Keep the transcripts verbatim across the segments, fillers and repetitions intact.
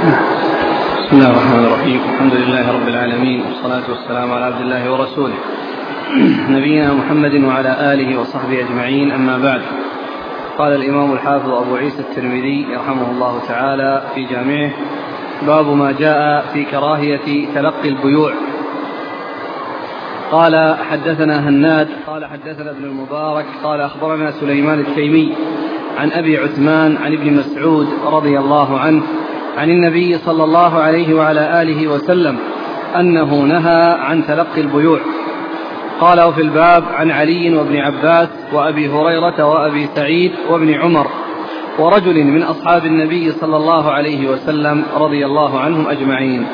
بسم الله الرحمن الرحيم. الحمد لله رب العالمين، والصلاة والسلام على عبد الله ورسوله نبينا محمد وعلى آله وصحبه أجمعين، أما بعد. قال الإمام الحافظ أبو عيسى الترمذي رحمه الله تعالى في جامعه: باب ما جاء في كراهية تلقي البيوع. قال: حدثنا هناد قال حدثنا ابن المبارك قال أخبرنا سليمان التيمي عن أبي عثمان عن ابن مسعود رضي الله عنه عن النبي صلى الله عليه وعلى آله وسلم أنه نهى عن تلقي البيوع. قال: وفي الباب عن علي وابن عباس وأبي هريرة وأبي سعيد وابن عمر ورجل من أصحاب النبي صلى الله عليه وسلم رضي الله عنهم أجمعين.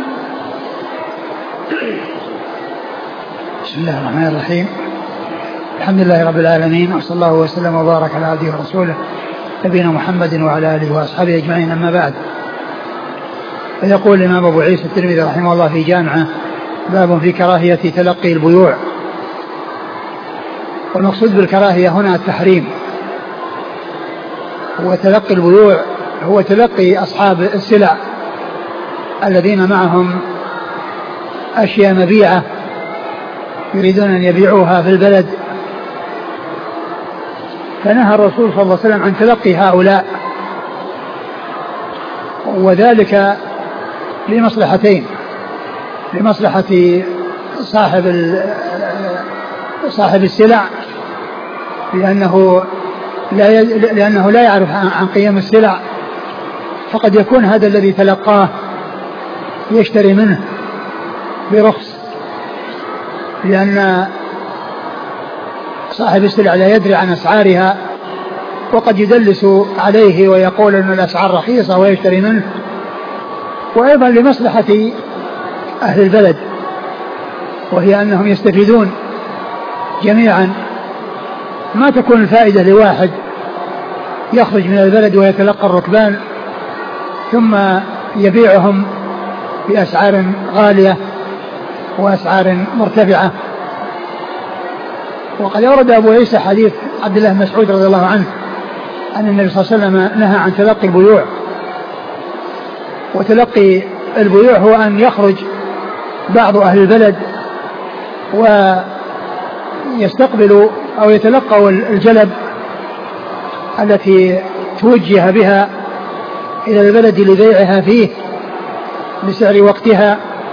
بسم الله الرحمن الرحيم. الحمد لله رب العالمين، وصلى الله وسلم وبارك على عبده ورسوله نبينا محمد وعلى آله وأصحابه أجمعين، أما بعد. فيقول الإمام أبو عيسى الترمذي رحمه الله في جامعه: باب في كراهية تلقي البيوع. والمقصود بالكراهية هنا التحريم، وتلقي البيوع هو تلقي أصحاب السلع الذين معهم أشياء مبيعة يريدون أن يبيعوها في البلد، فنهى الرسول صلى الله عليه وسلم عن تلقي هؤلاء، وذلك لمصلحتين: لمصلحة صاحب صاحب السلع، لأنه لا لأنه لا يعرف عن قيم السلع، فقد يكون هذا الذي تلقاه يشتري منه برخص، لأن صاحب السلع لا يدري عن أسعارها، وقد يدلس عليه ويقول أن الأسعار رخيصة ويشتري منه. وأيضا لمصلحة أهل البلد، وهي أنهم يستفيدون جميعا، ما تكون الفائدة لواحد يخرج من البلد ويتلقى الركبان ثم يبيعهم بأسعار غالية وأسعار مرتفعة. وقد أورد أبو عيسى حديث عبد الله بن مسعود رضي الله عنه أن النبي صلى الله عليه وسلم نهى عن تلقي البيوع. وتلقي البيوع هو أن يخرج بعض أهل البلد ويستقبلوا أو يتلقوا الجلب التي توجه بها إلى البلد لبيعها فيه بسعر وقتها،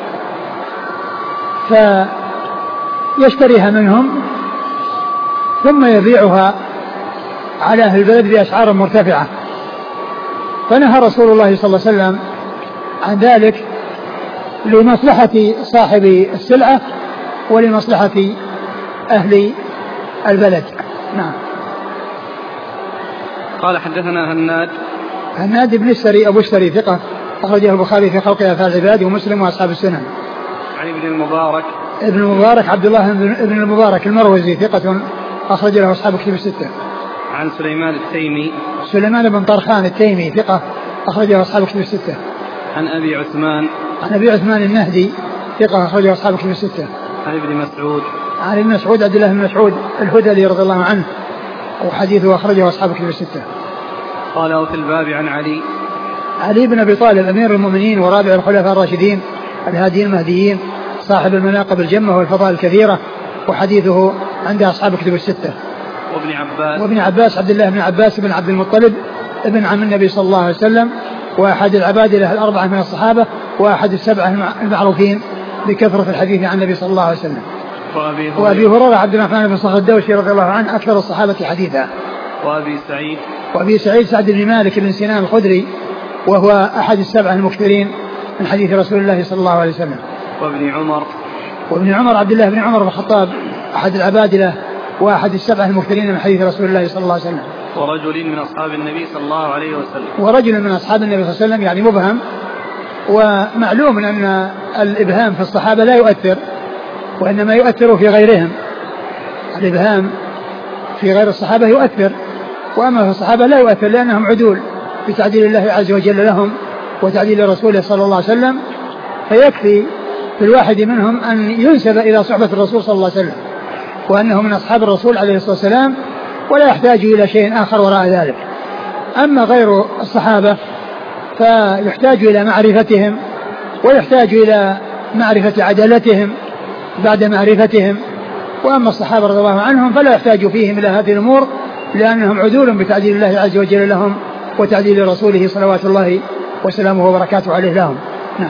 فيشتريها منهم ثم يبيعها على أهل البلد بأسعار مرتفعة. فنهى رسول الله صلى الله عليه وسلم عن ذلك لمصلحة صاحب السلعة ولمصلحة أهل البلد. نعم. قال: حدثنا هناد هناد بن السري أبو السري ثقة أخرجه البخاري في خلق أفعال العباد ومسلم وأصحاب السنن. عن ابن المبارك ابن المبارك عبد الله بن المبارك المروزي ثقة أخرج له أصحاب كتب الستة. عن سليمان التيمي سليمان بن طرخان التيمي ثقة أخرجه أصحاب كتب الستة. عن أبي عثمان عن أبي عثمان النهدي ثقة أخرجه أصحاب كتب الستة. عن ابن مسعود عن ابن مسعود عبد الله بن مسعود الهذلي رضي الله عنه، وحديثه أخرجه أصحاب كتب الستة. قال: وفي الباب عن علي علي بن أبي طالب أمير المؤمنين ورابع الخلفاء الراشدين الهاديين المهديين صاحب المناقب الجمة والفضائل الكثيرة، وحديثه عند أصحاب كتب الستة. وابن عباس وابن عباس عبد الله بن عباس بن عبد المطلب ابن عم النبي صلى الله عليه وسلم، وأحد العبادلة الأربعة من الصحابة، وأحد السبعة المعروفين بكثرة الحديث عن النبي صلى الله عليه وسلم. وأبي هريرة, وأبي هريرة عبد الرحمن بن صخر الدوسي رضي الله عنه أكثر الصحابة حديثا. وأبي سعيد وأبي سعيد سعد بن مالك بن سنان الخدري، وهو أحد السبعة المكثرين من حديث رسول الله صلى الله عليه وسلم. وابن عمر وابن عمر عبد الله بن عمر بن الخطاب أحد العبادلة وأحد السبعة المكثرين من حديث رسول الله صلى الله عليه وسلم. ورجل من أصحاب النبي صلى الله عليه وسلم ورجل من أصحاب النبي صلى الله عليه وسلم، يعني مبهم. ومعلوم أن الإبهام في الصحابة لا يؤثر، وإنما يؤثر في غيرهم. الإبهام في غير الصحابة يؤثر، وأما في الصحابة لا يؤثر، لأنهم عدول بتعديل الله عز وجل لهم وتعديل رسوله صلى الله عليه وسلم، فيكفي في الواحد منهم أن ينسب إلى صحبة الرسول صلى الله عليه وسلم، وأنه من أصحاب الرسول عليه الصلاة والسلام، ولا يحتاج إلى شيء آخر وراء ذلك. أما غير الصحابة فيحتاج إلى معرفتهم ويحتاج إلى معرفة عدالتهم بعد معرفتهم. وأما الصحابة رضي الله عنهم فلا يحتاج فيهم إلى هذه الأمور لأنهم عدول بتعديل الله عز وجل لهم وتعديل رسوله صلوات الله وسلامه وبركاته عليه لهم. نعم.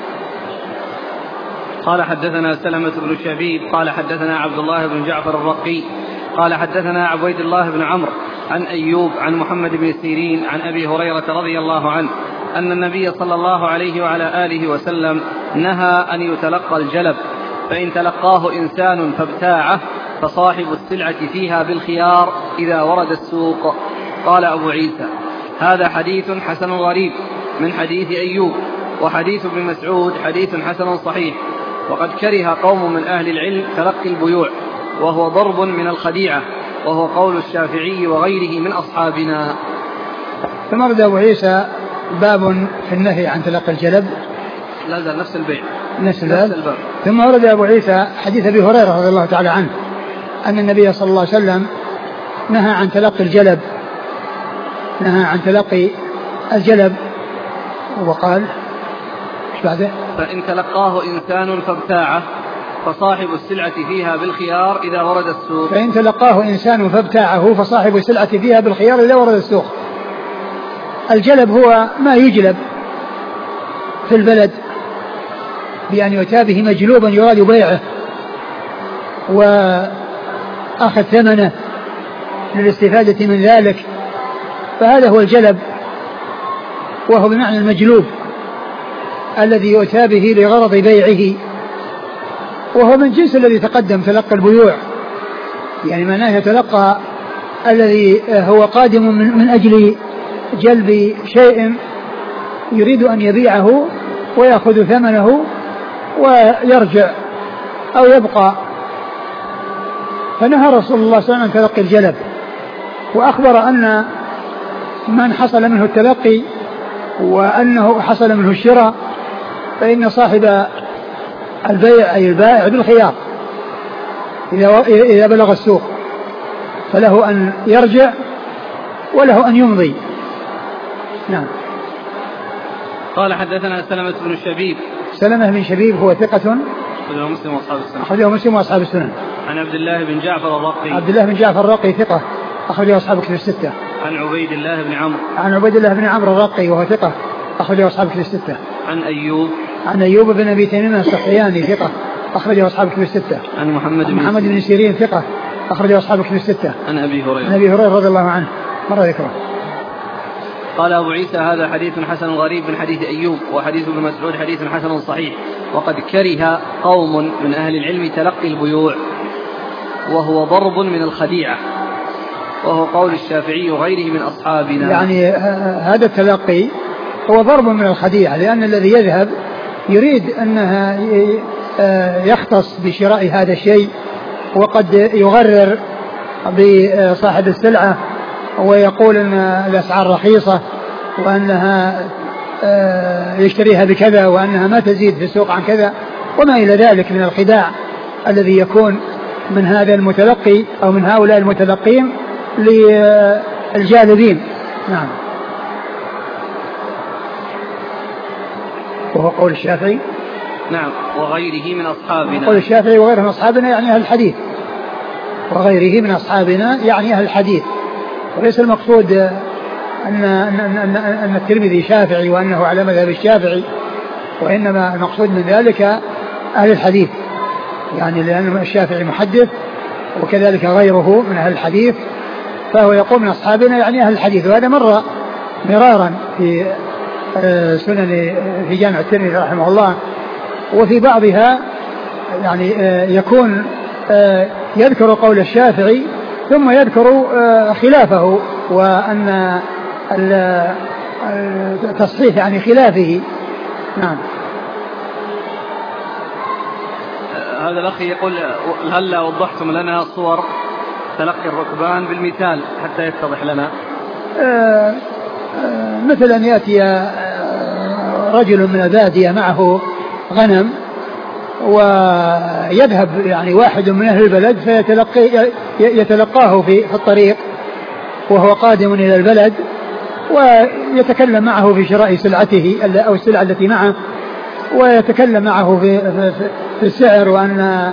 قال حدثنا سلمة بن شبيب قال حدثنا عبد الله بن جعفر الرقي قال حدثنا عبيد الله بن عمرو عن أيوب عن محمد بن سيرين عن أبي هريرة رضي الله عنه أن النبي صلى الله عليه وعلى آله وسلم نهى أن يتلقى الجلب، فإن تلقاه إنسان فابتاعه فصاحب السلعة فيها بالخيار إذا ورد السوق. قال أبو عيسى هذا حديث حسن غريب من حديث أيوب، وحديث ابن مسعود حديث حسن صحيح. وقد كره قوم من أهل العلم تلقي البيوع وهو ضرب من الخديعة، وهو قول الشافعي وغيره من أصحابنا. ثم ورد أبو عيسى باب في النهي عن تلقي الجلب. لا لا نفس البيع نفس الباب. ثم ورد أبو عيسى حديث أبي هريرة رضي الله تعالى عنه أن النبي صلى الله عليه وسلم نهى عن تلقي الجلب، نهى عن تلقي الجلب وقال ايش بعده؟ فإن تلقاه إنسان فابتاعه فصاحب السلعة فيها بالخيار إذا ورد السوق. فإن تلقاه إنسان فابتاعه فصاحب السلعة فيها بالخيار إذا ورد السوق. الجلب هو ما يجلب في البلد بأن يؤتى به مجلوبا يراد بيعه وأخذ ثمنه للاستفادة من ذلك، فهذا هو الجلب، وهو بمعنى المجلوب الذي يؤتى به لغرض بيعه، وهو من جنس الذي تقدم تلقى البيوع، يعني معناه يتلقى الذي هو قادم من, من أجل جلب شيء يريد أن يبيعه ويأخذ ثمنه ويرجع أو يبقى. فنهى رسول الله صلى الله عليه وسلم عن تلقي الجلب، وأخبر أن من حصل منه التلقي وأنه حصل منه الشراء فإن صاحب البيع أي البائع بالخيار إذا بلغ السوق، فله أن يرجع وله أن يمضي. نعم. قال حدثنا سلمة بن شبيب. سلمة بن شبيب هو ثقة أخرجه مسلم وأصحاب السنن. أخرجه مسلم وأصحاب السنن. عن عبد الله بن جعفر الرقي. عبد الله بن جعفر الرقي ثقة أخرجه أصحاب الكتب الستة. عن عبيد الله بن عمرو. عن عبيد الله بن عمرو الرقي وهو ثقة أخرجه أصحاب الكتب الستة. عن أيوب. عن أيوب بن أبي تميم السختياني ثقة أخرجه أصحاب الكتب الستة. عن محمد بن محمد بن سيرين ثقة أخرجه أصحاب الكتب الستة. عن أبي هريرة. عن أبي هريرة رضي الله عنه مر ذكره. قال أبو عيسى هذا حديث حسن غريب من حديث أيوب، وحديث ابن مسعود حديث حسن صحيح. وقد كره قوم من أهل العلم تلقي البيوع وهو ضرب من الخديعة، وهو قول الشافعي وغيره من أصحابنا. يعني هذا التلقي هو ضرب من الخديعة، لأن الذي يذهب يريد أنها يختص بشراء هذا الشيء، وقد يغرر بصاحب السلعة ويقول أن الأسعار رخيصة وأنها يشتريها بكذا وأنها ما تزيد في السوق عن كذا وما إلى ذلك من الخداع الذي يكون من هذا المتلقي أو من هؤلاء المتلقين للجالبين. نعم. وهو قول الشافعي. نعم. وغيره من أصحابنا. قول الشافعي وغيره من أصحابنا يعني أهل الحديث، وغيره من أصحابنا يعني أهل الحديث، وليس المقصود أن, أن, أن, أن الترمذي شافعي وأنه على مذهب الشافعي، وإنما المقصود من ذلك أهل الحديث، يعني لأن الشافعي محدث وكذلك غيره من أهل الحديث، فهو يقول من أصحابنا يعني أهل الحديث. وهذا مر مرارا في سنن في جامع الترمذي رحمه الله، وفي بعضها يعني يكون يذكر قول الشافعي ثم يذكر خلافه، وأن التصحيح يعني خلافه. نعم. هذا الأخ يقول هل وضحتم لنا صور تلقي الركبان بالمثال حتى يتضح لنا؟ آه آه مثل أن يأتي رجل من البادية معه غنم ويذهب يعني واحد من أهل البلد فيتلقي يتلقاه في الطريق وهو قادم إلى البلد، ويتكلم معه في شراء سلعته أو السلعة التي معه، ويتكلم معه في, في, في السعر، وأن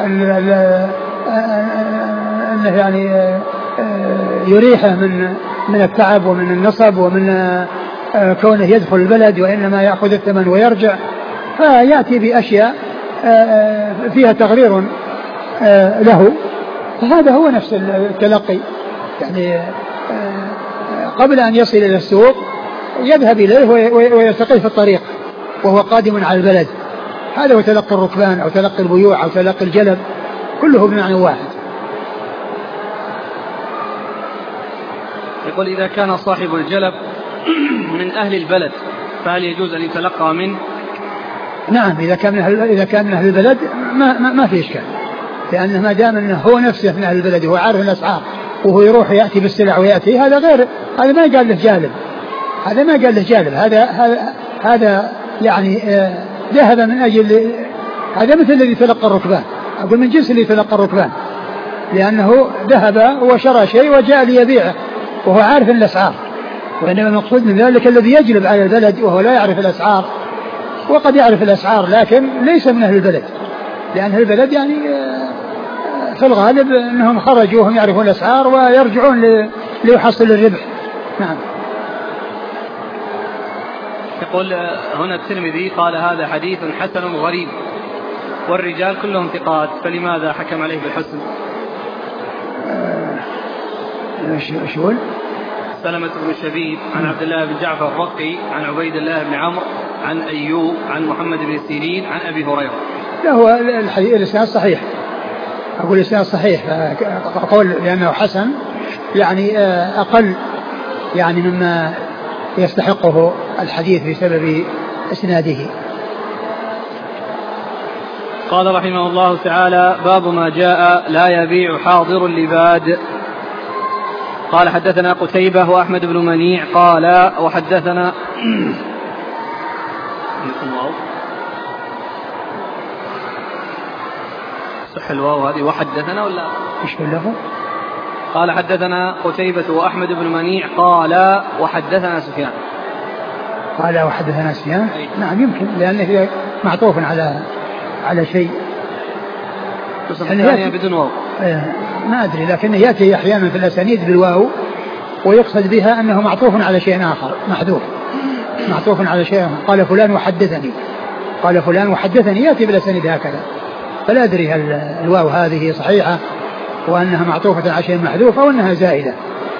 أنه يعني يريحه من من التعب ومن النصب ومن كونه يدخل البلد، وإنما يأخذ الثمن ويرجع. فيأتي بأشياء فيها تغرير له. فهذا هو نفس التلقي، يعني قبل أن يصل إلى السوق يذهب إليه ويلتقيه في الطريق وهو قادم على البلد. هذا هو تلقي الركبان أو تلقي البيوع أو تلقي الجلب، كله بمعنى واحد. يقول إذا كان صاحب الجلب من أهل البلد فهل يجوز أن يتلقى منه؟ نعم، إذا كان من أهل إذا كان من أهل البلد ما ما, ما في إشكال، لأنه ما دام أنه هو نفسه من أهل البلد وهو عارف الأسعار وهو يروح يأتي بالسلع ويأتي، هذا غير، هذا ما قال له جالب، هذا ما قال له جالب، هذا هذا هذا يعني ذهب من أجل، هذا مثل الذي تلقى الركبان، أقول من جنس اللي تلقى الركبان، لأنه ذهب وشرى شيء وجاء ليبيعه وهو عارف الأسعار. وإنما المقصود من ذلك الذي يجلب على البلد وهو لا يعرف الأسعار، وقد يعرف الأسعار لكن ليس من أهل البلد، لأن أهل البلد يعني في الغالب أنهم خرجوا وهم يعرفون الأسعار ويرجعون ليحصل الربح. نعم. يقول هنا الترمذي قال هذا حديث حسن غريب والرجال كلهم ثقات، فلماذا حكم عليه بالحسن؟ شو سلمة بن شبيب عن عبد الله بن جعفر الرقي عن عبيد الله بن عمرو عن أيوب عن محمد بن سيرين عن أبي هريرة. لا، هو الحديث الإسناد صحيح، أقول الإسناد صحيح، أقول لأنه حسن يعني أقل يعني مما يستحقه الحديث بسبب إسناده. قال رحمه الله تعالى: باب ما جاء لا يبيع حاضر لباد. قال حدثنا قتيبة وأحمد بن منيع قال وحدثنا صح الواو هذه وحدثنا ولا ايش اللفظ؟ قال حدثنا قتيبة وأحمد بن منيع قال وحدثنا سفيان. قال وحدثنا سفيان. نعم يمكن، لأنه معطوف على على شيء يعني بدون واو. ما أدري، لكن يأتي أحيانا في الأسانيد بالواو ويقصد بها أنه معطوف على شيء آخر محذوف، معطوف على شيء آخر. قال فلان وحدثني، قال فلان وحدثني، يأتي بالأسانيد هكذا. فلا أدري هل الواو هذه صحيحة وأنها معطوفة على شيء محذوف أو أنها زائدة.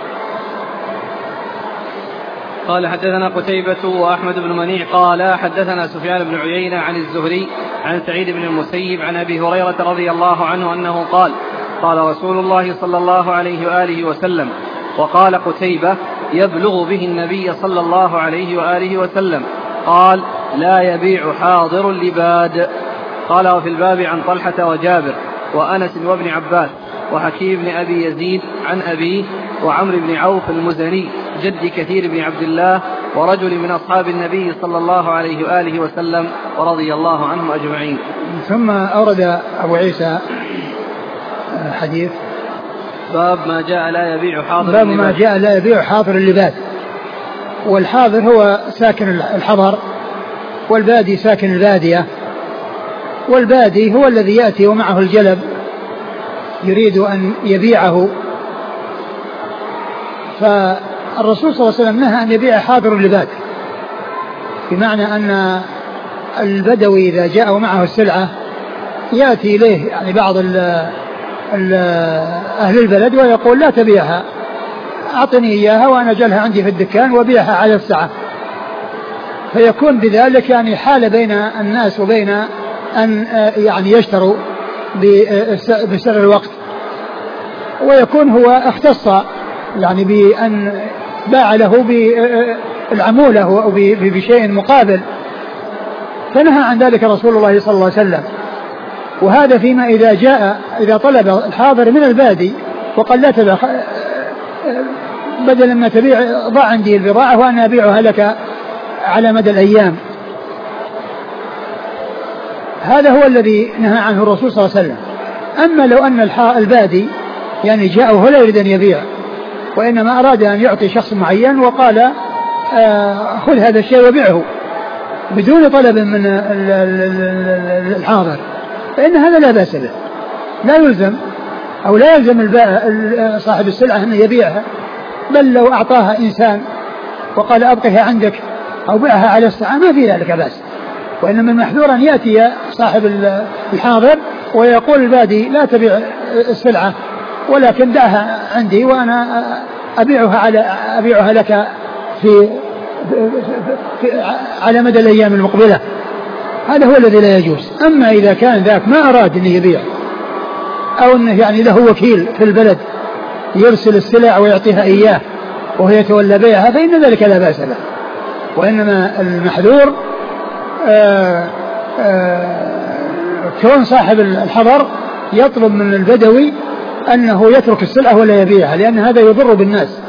قال حدثنا قتيبة وأحمد بن منيع قال حدثنا سفيان بن عيينة عن الزهري عن سعيد بن المسيب عن أبي هريرة رضي الله عنه أنه قال: قال رسول الله صلى الله عليه وآله وسلم. وقال قتيبة: يبلغ به النبي صلى الله عليه وآله وسلم. قال: لا يبيع حاضر لباد. قال: وفي الباب عن طلحة وجابر وأنس وابن عباس وحكيم بن أبي يزيد عن أبيه وعمرو بن عوف المزني جد كثير بن عبد الله ورجل من أصحاب النبي صلى الله عليه وآله وسلم ورضي الله عنهم أجمعين. ثم أورد أبو عيسى حديث باب ما جاء لا يبيع حاضر باب ما جاء لا يبيع حاضر اللباد. والحاضر هو ساكن الحضر، والبادي ساكن البادية. والبادي هو الذي يأتي ومعه الجلب يريد أن يبيعه. فالرسول صلى الله عليه وسلم نهى أن يبيع حاضر اللباد، بمعنى أن البدوي إذا جاء ومعه السلعة يأتي إليه يعني بعض ال ال أهل البلد ويقول: لا تبيعها، أعطني إياها وأنا جلها عندي في الدكان وبيعها على الساعة. فيكون بذلك يعني حال بين الناس وبين أن يعني يشتروا بسر الوقت، ويكون هو اختص يعني بأن باع له بالعمولة أو بشيء مقابل، فنهى عن ذلك رسول الله صلى الله عليه وسلم. وهذا فيما إذا جاء إذا طلب الحاضر من البادي وقال: لا تبيع، بدلا ما تبيع ضع عندي البضاعة وأنا أبيعها لك على مدى الأيام. هذا هو الذي نهى عنه الرسول صلى الله عليه وسلم. أما لو أن البادي يعني جاء وهو لا يريد أن يبيع وإنما أراد أن يعطي شخص معين وقال آه خذ هذا الشيء وبيعه بدون طلب من الحاضر، فإن هذا لا بأس به، لا يلزم أو لا يلزم صاحب السلعة أن يبيعها، بل لو أعطاها إنسان وقال أبقها عندك أو بيعها على الساعة ما في ذلك بأس. وإنما المحذور أن يأتي صاحب الحاضر ويقول البادي لا تبيع السلعة ولكن دعها عندي وأنا أبيعها على أبيعها لك في, في على مدى الأيام المقبلة، هذا هو الذي لا يجوز. أما إذا كان ذاك ما أراد أن يبيع أو أنه يعني له وكيل في البلد يرسل السلع ويعطيها إياه وهو يتولى بيعها فإن ذلك لا بأس له. وإنما المحذور آآ آآ كون صاحب الحضر يطلب من البدوي أنه يترك السلعة ولا يبيعها، لأن هذا يضر بالناس،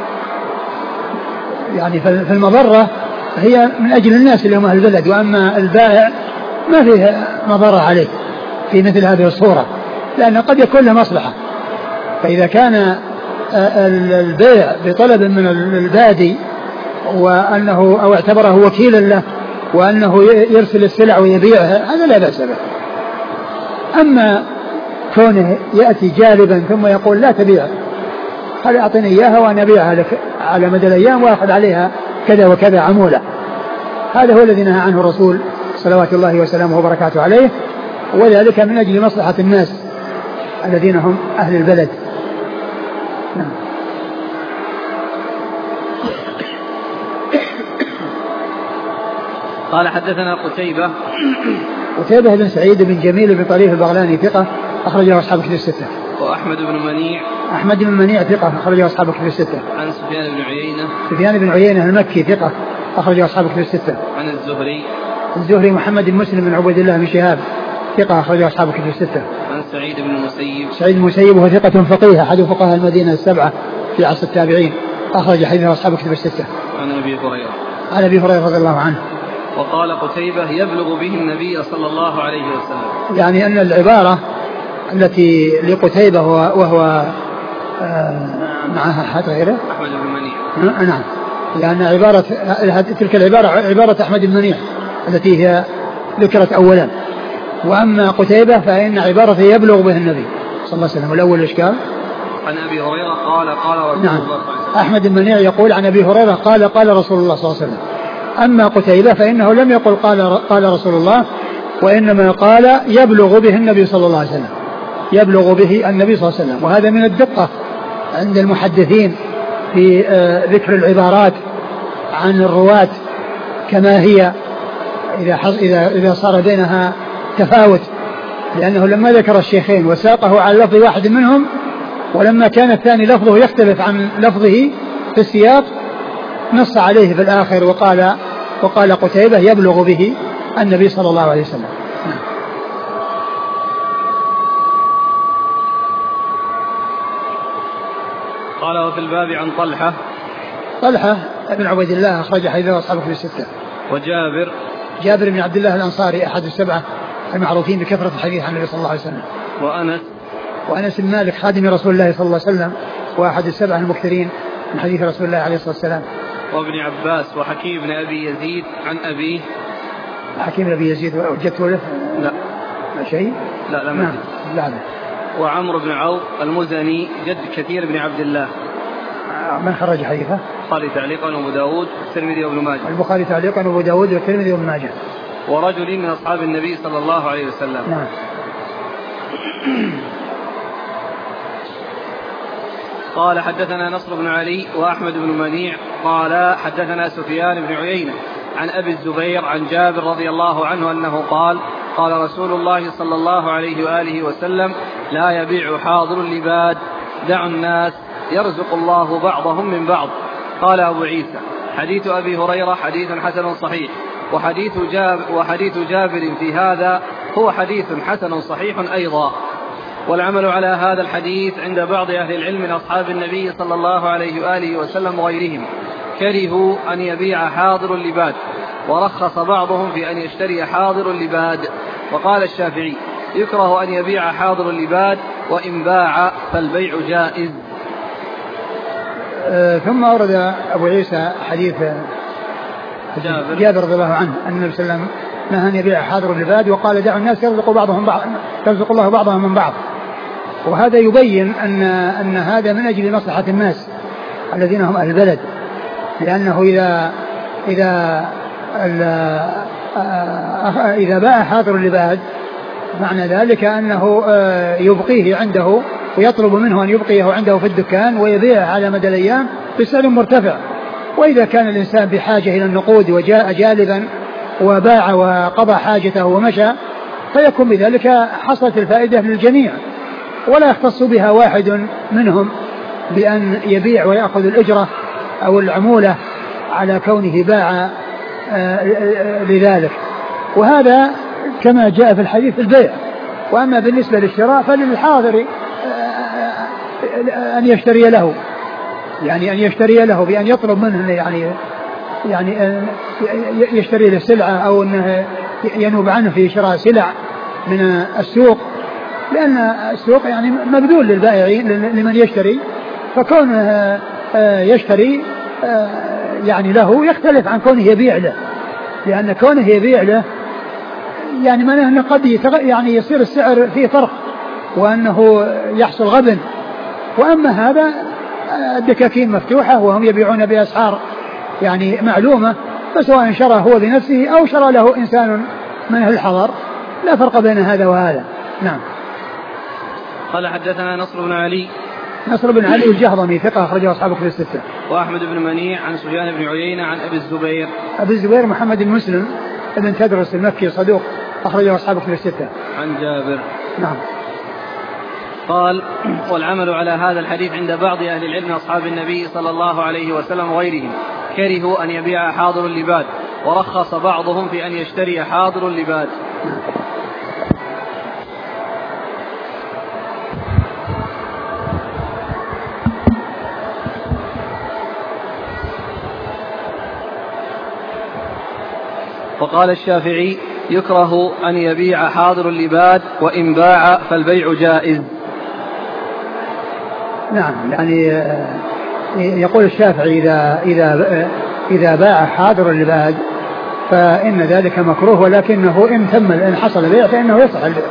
يعني في المضرة هي من أجل الناس اللي هم أهل البلد، وأما البائع ما فيه مضرة عليه في مثل هذه الصورة، لأن قد يكون له مصلحة. فإذا كان البيع بطلب من البادي وأنه أو اعتبره وكيلا له وأنه يرسل السلع ويبيعها هذا لا بأس به. أما كونه يأتي جالبا ثم يقول لا تبيع، قال أعطني إياها وأنا أبيعها لك على مدى الأيام وأخذ عليها كذا وكذا عمولة، هذا هو الذي نهى عنه الرسول صلوات الله وسلامه وبركاته عليه، وذلك من أجل مصلحة الناس الذين هم أهل البلد. نعم. قال حدثنا قتيبة قتيبة بن سعيد بن جميل بن طريف البغلاني ثقة أخرجه أصحاب كتب الستة. وأحمد بن منيع أحمد بن منيع ثقة أخرجه أصحاب كتب الستة. عن سفيان بن عيينة سفيان بن عيينة المكي ثقة أخرجه أصحاب كتب الستة. عن الزهري الزهري محمد بن مسلم بن عبيد الله بن شهاب ثقة أخرجه أصحاب كتب الستة. عن سعيد بن المسيب سعيد بن المسيب وهو ثقة فقيه أحد فقهاء المدينة السبعة في عصر التابعين أخرج حديثه أصحاب كتب الستة. عن أبي هريرة عن أبي هريرة رضي الله عنه. وقال قتيبة يبلغ به النبي صلى الله عليه وسلم، يعني أن العبارة التي لقتيبة وهو معها حد غيره أحمد بن منيع. نعم، لأن عبارة تلك العبارة عبارة أحمد بن منيع التي هي ذكرت أولا، وأما قتيبة فإن عبارة يبلغ به النبي صلى الله عليه وسلم. والأول إشكال عن أبي هريرة قال قال رسول نعم. الله أحمد بن منيع يقول عن أبي هريرة قال قال رسول الله صلى الله عليه وسلم. أما قتيبة فإنه لم يقل قال قال رسول الله، وإنما قال يبلغ به النبي صلى الله عليه وسلم، يبلغ به النبي صلى الله عليه وسلم. وهذا من الدقة عند المحدثين في ذكر العبارات عن الرواة كما هي إذا إذا إذا صار بينها تفاوت، لأنه لما ذكر الشيخين وساقه على لفظ واحد منهم، ولما كان الثاني لفظه يختلف عن لفظه في السياق نص عليه في الآخر وقال وقال قتيبة يبلغ به النبي صلى الله عليه وسلم. قال وفي الباب عن طلحة طلحة بن عبيد الله أخرج حديثه أصحابه في الستة. وجابر جابر بن عبد الله الأنصاري أحد السبعة المعروفين بكثرة الحديث عن النبي صلى الله عليه وسلم. وأنس وأنس بن مالك خادم رسول الله صلى الله عليه وسلم وأحد السبعة المكثرين من حديث رسول الله عليه الصلاة والسلام. وابن عباس وحكيم بن أبي يزيد عن أبيه. حكيم بن أبي يزيد وجدته له؟ لا شيء؟ لا لا نعم. لا لا. وعمرو بن عوف المزني جد كثير بن عبد الله. من خرج حديثه؟ البخاري تعليقا وابو داود والترمذي وابن ماجه. البخاري تعليقا وابو داود والترمذي وابن ماجه. ورجل من أصحاب النبي صلى الله عليه وسلم. نعم. قال حدثنا نصر بن علي وأحمد بن منيع قال حدثنا سفيان بن عيينة عن أبي الزبير عن جابر رضي الله عنه أنه قال قال رسول الله صلى الله عليه وآله وسلم لا يبيع حاضر لباد دعوا الناس يرزق الله بعضهم من بعض. قال أبو عيسى حديث أبي هريرة حديث حسن صحيح، وحديث جابر, وحديث جابر في هذا هو حديث حسن صحيح أيضا. والعمل على هذا الحديث عند بعض أهل العلم من أصحاب النبي صلى الله عليه وآله وسلم وغيرهم كرهوا أن يبيع حاضر لباد، ورخص بعضهم في أن يشتري حاضر لباد. وقال الشافعي يكره أن يبيع حاضر لباد، وإن باع فالبيع جائز. آه ثم أورد أبو عيسى حديث جابر, جابر رضي الله عنه أن النبي صلى الله عليه وسلم نهى أن يبيع حاضر العباد وقال دعوا الناس يرزق بعضهم بعض يرزق الله بعضهم من بعض. وهذا يبين أن أن هذا من أجل مصلحة الناس الذين هم أهل البلد, لأنه إذا إذا إذا باع حاضر العباد معنى ذلك أنه يبقيه عنده ويطلب منه أن يبقيه عنده في الدكان ويبيع على مدى الأيام بسعر مرتفع. وإذا كان الإنسان بحاجة إلى النقود وجاء جالبا وباع وقضى حاجته ومشى فيكون بذلك حصلت الفائدة للجميع, ولا يختص بها واحد منهم بأن يبيع ويأخذ الأجرة أو العمولة على كونه باع لذلك. وهذا كما جاء في الحديث البيع. وأما بالنسبة للشراء فللحاضر أن يشتري له, يعني أن يشتري له بأن يطلب منه يعني يعني يشتري له سلعة أو أنه ينوب عنه في شراء سلع من السوق, لأن السوق يعني مبذول للبائعين لمن يشتري, فكونه يشتري يعني له يختلف عن كونه يبيع له, لأن كونه يبيع له يعني معناه أنه قد يعني يصير السعر فيه فرق وأنه يحصل غبن. وأما هذا الدكاكين مفتوحة وهم يبيعون بأسعار يعني معلومة, فسواء شرى هو بنفسه أو شرى له إنسان من أهل الحضر لا فرق بين هذا وهذا. نعم. قال حدثنا نصر بن علي نصر بن علي الجهضمي ثقة أخرجه أصحاب كتب الستة. وأحمد بن منيع عن سفيان بن عيينة عن أبي الزبير أبي الزبير محمد بن مسلم ابن تدرس المكي صدوق أخرجه أصحاب كتب الستة. عن جابر. نعم. قال والعمل على هذا الحديث عند بعض أهل العلم أصحاب النبي صلى الله عليه وسلم وغيرهم كرهوا أن يبيع حاضر اللباد, ورخص بعضهم في أن يشتري حاضر اللباد. وقال الشافعي يكره أن يبيع حاضر اللباد, وإن باع فالبيع جائز. نعم, يعني يقول الشافعي إذا, إذا, إذا باع حاضر اللباد فإن ذلك مكروه, ولكنه إن تم إن حصل بيع فإنه يصح البيع.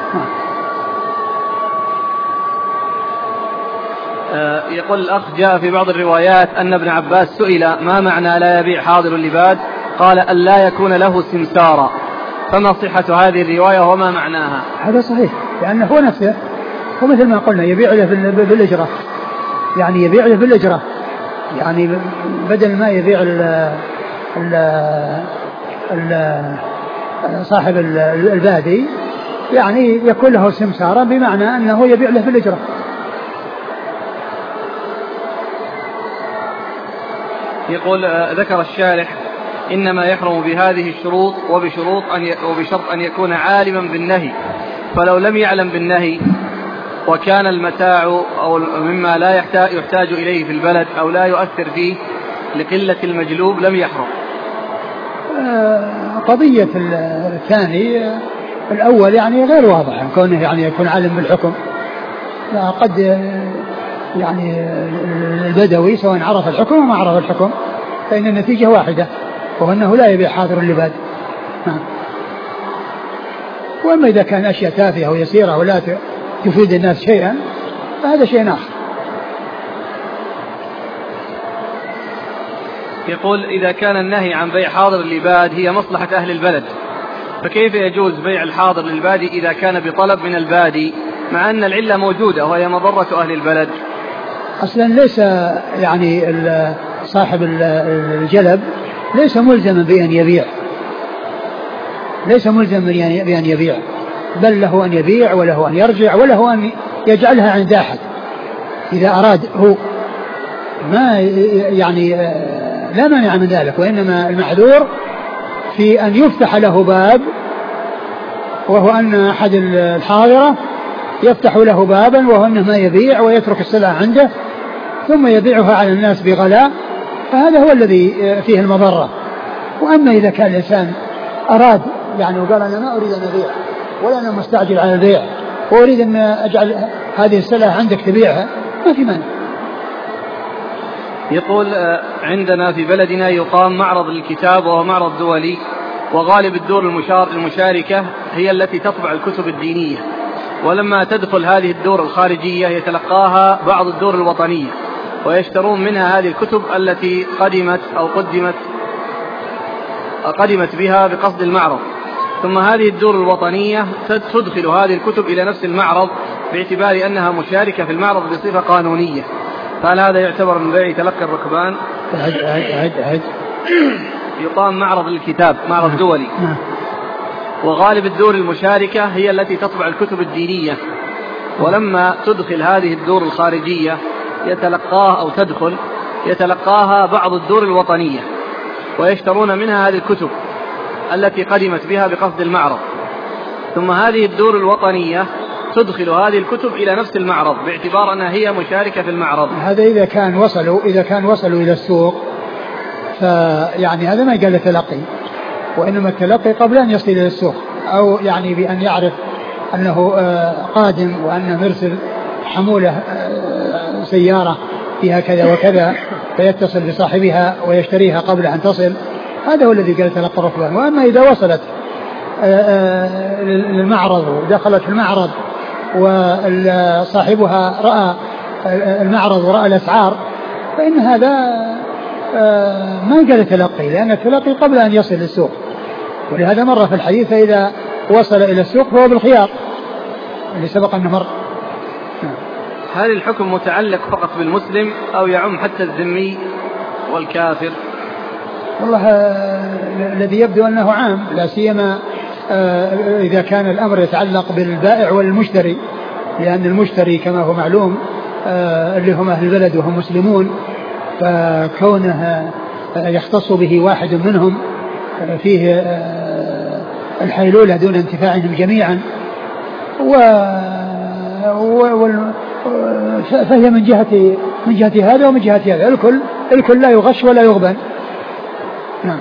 يقول الأخ جاء في بعض الروايات أن ابن عباس سئل ما معنى لا يبيع حاضر اللباد, قال أن لا يكون له سمسارا, فما صحة هذه الرواية وما معناها؟ هذا صحيح, لأنه هو نفسه هو مثل ما قلنا يبيع له بالأجرة, يعني يبيع له بالأجرة, يعني بدل ما يبيع ال ال ال صاحب البادي يعني يكون له سمسارا, بمعنى أنه يبيع له بالأجرة. يقول ذكر الشارح إنما يحرم بهذه الشروط وبشروط أن وبشرط أن يكون عالما بالنهي, فلو لم يعلم بالنهي وكان المتاع أو مما لا يحتاج, يحتاج إليه في البلد أو لا يؤثر فيه لقلة المجلوب لم يحرم. قضية الثاني الأول يعني غير واضح, كونه يعني يكون عالم بالحكم, قد يعني البدوي سواء عرف الحكم وما عرف الحكم فإن النتيجة واحدة, وهو أنه لا يبيع حاضر اللباد. وأما إذا كان أشياء تافهة ويسيرة ولا تفيد الناس شيئا فهذا شيء آخر. يقول إذا كان النهي عن بيع حاضر اللباد هي مصلحة أهل البلد, فكيف يجوز بيع الحاضر للبادي إذا كان بطلب من البادي مع أن العلة موجودة وهي مضرة أهل البلد؟ أصلا ليس يعني صاحب الجلب ليس ملزما بأن يبيع, ليس ملزما بأن يبيع, بل له أن يبيع وله أن يرجع وله أن يجعلها عند أحد إذا أراد هو, ما يعني لا مانع من ذلك, وإنما المحذور في أن يفتح له باب, وهو أن أحد الحاضرة يفتح له بابا وهو أنه ما يبيع ويترك السلعة عنده ثم يبيعها على الناس بغلاء, فهذا هو الذي فيه المضرة. وأما إذا كان الإنسان أراد يعني وقال أنا ما أريد أن أبيع ولا أنا مستعجل على البيع وأريد أن أجعل هذه السلعة عندك تبيعها, ما في مانع. يقول عندنا في بلدنا يقام معرض للكتاب وهو معرض دولي، وغالب الدور المشار المشاركة هي التي تطبع الكتب الدينية، ولما تدخل هذه الدور الخارجية يتلقاها بعض الدور الوطنية ويشترون منها هذه الكتب التي قدمت أو قدمت قدمت بها بقصد المعرض، ثم هذه الدور الوطنية تدخل هذه الكتب إلى نفس المعرض باعتبار أنها مشاركة في المعرض بصفة قانونية، فهل هذا يعتبر من بيع تلقي الركبان؟ عد عد عد يقام معرض للكتاب، معرض دولي، وغالب الدور المشاركة هي التي تطبع الكتب الدينية، ولما تدخل هذه الدور الخارجية يتلقاها أو تدخل يتلقاها بعض الدور الوطنية ويشترون منها هذه الكتب التي قدمت بها بقصد المعرض، ثم هذه الدور الوطنية تدخل هذه الكتب إلى نفس المعرض باعتبار أنها هي مشاركة في المعرض. هذا إذا كان وصلوا إذا كان وصلوا إلى السوق، فيعني هذا ما قال تلقي، وإنما التلقي قبل أن يصل إلى السوق، أو يعني بأن يعرف أنه قادم وأن مرسل حمولة سيارة فيها كذا وكذا، فيتصل بصاحبها ويشتريها قبل أن تصل، هذا هو الذي قال تلقى الركبان. وأما إذا وصلت للمعرض ودخلت في المعرض وصاحبها رأى المعرض ورأى الأسعار، فإن هذا ما قال تلقي، لأن التلقي قبل أن يصل للسوق، ولهذا مر في الحديث إذا وصل إلى السوق فهو بالخيار اللي سبق أنه مر. هل الحكم متعلق فقط بالمسلم أو يعم حتى الذمي والكافر؟ والله الذي يبدو أنه عام، لا سيما إذا كان الأمر يتعلق بالبائع والمشتري، لأن المشتري كما هو معلوم اللي هم أهل البلد وهم مسلمون، فكونه يختص به واحد منهم فيه الحيلولة دون انتفاعهم جميعا، و فهي من جهة من جهة هذا ومن جهة هذا، الكل الكل لا يغش ولا يغبن. نعم.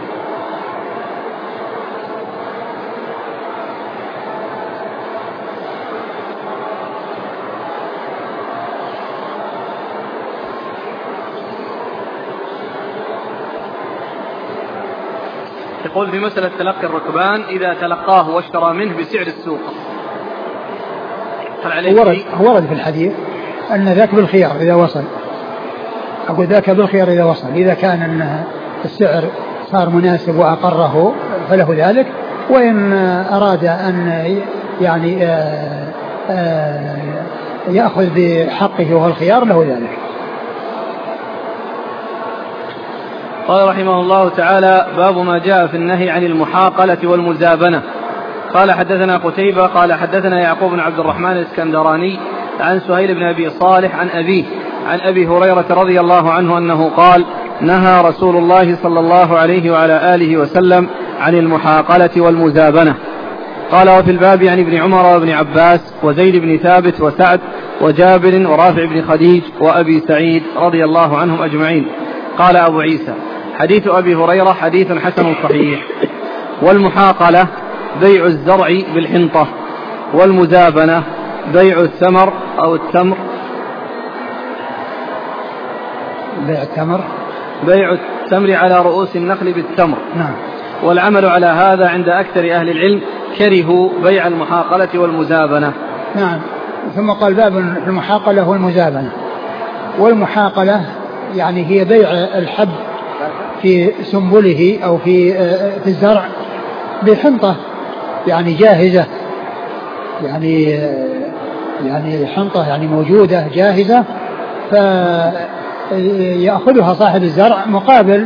يقول في مسألة تلقي الركبان إذا تلقاه واشترى منه بسعر السوق، ورد, ورد في الحديث أن ذاك بالخيار إذا وصل، أقول ذاك بالخيار إذا وصل، إذا كان أن السعر صار مناسب وأقره فله ذلك، وإن أراد أن يعني آآ آآ يأخذ بحقه وهو الخيار له ذلك. قال رحمه الله تعالى: باب ما جاء في النهي عن المحاقلة والمزابنة. قال حدثنا قتيبة قال حدثنا يعقوب بن عبد الرحمن الاسكندراني عن سهيل بن أبي صالح عن أبيه عن أبي هريرة رضي الله عنه أنه قال: نهى رسول الله صلى الله عليه وعلى آله وسلم عن المحاقلة والمزابنة. قال: وفي الباب عن ابن عمر وابن عباس وزيد بن ثابت وسعد وجابر ورافع بن خديج وأبي سعيد رضي الله عنهم أجمعين. قال أبو عيسى: حديث أبي هريرة حديث حسن صحيح. والمحاقلة بيع الزرع بالحنطة، والمزابنة بيع الثمر أو التمر بيع التمر بيع التمر على رؤوس النخل بالتمر. نعم. والعمل على هذا عند أكثر أهل العلم، كرهوا بيع المحاقلة والمزابنة. نعم. ثم قال: باب المحاقلة والمزابنة. والمحاقلة يعني هي بيع الحب في سنبله أو في في الزرع بحنطة يعني جاهزة، يعني يعني حنطة يعني موجودة جاهزة، فيأخذها صاحب الزرع مقابل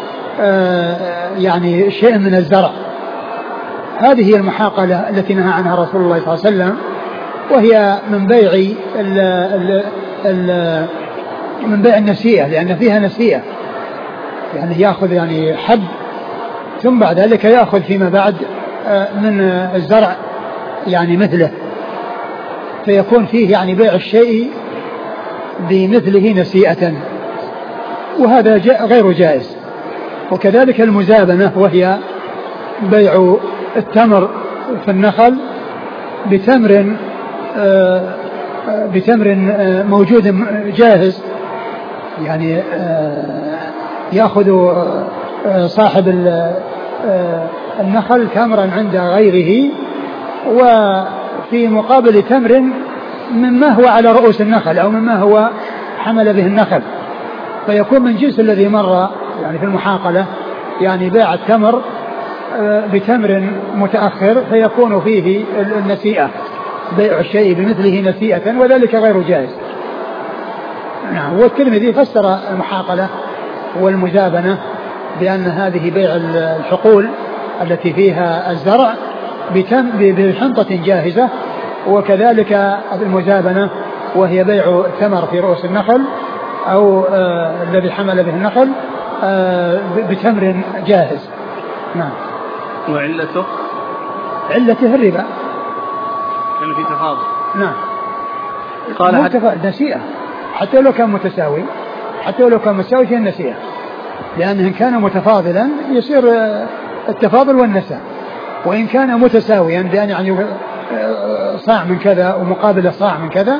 يعني شيء من الزرع. هذه هي المحاقلة التي نهى عنها رسول الله صلى الله عليه وسلم، وهي من بيع ال ال ال من بيع النسيئة، لأن فيها نسيئة، يعني يأخذ يعني حب ثم بعد ذلك يأخذ فيما بعد من الزرع يعني مثله، فيكون فيه يعني بيع الشيء بمثله نسيئة، وهذا غير جائز. وكذلك المزابنة وهي بيع التمر في النخل بتمر بتمر موجود جاهز، يعني يأخذ صاحب النخل تمرا عند غيره وفي مقابل تمر مما هو على رؤوس النخل أو مما هو حمل به النخل، فيكون من جنس الذي مر يعني في المحاقلة، يعني باع التمر بتمر متأخر فيكون فيه النسيئة، بيع الشيء بمثله نسيئة، وذلك غير جائز. نعم. والترمذي فسر المحاقلة والمزابنة بأن هذه بيع الحقول التي فيها الزرع بحنطة جاهزة، وكذلك المزابنة وهي بيع الثمر في رؤوس النخل أو آه الذي حمل به النخل آه بتمر جاهز. نعم. وعلته علته الربا، كان في تفاضل. نعم. قال حتى نسيئة، حتى لو كان متساوي، حتى لو كان متساوي في النسيئة، لأنه إن كان متفاضلا يصير التفاضل والنساء، وإن كان متساويا بأن يعني صاع من كذا ومقابل صاع من كذا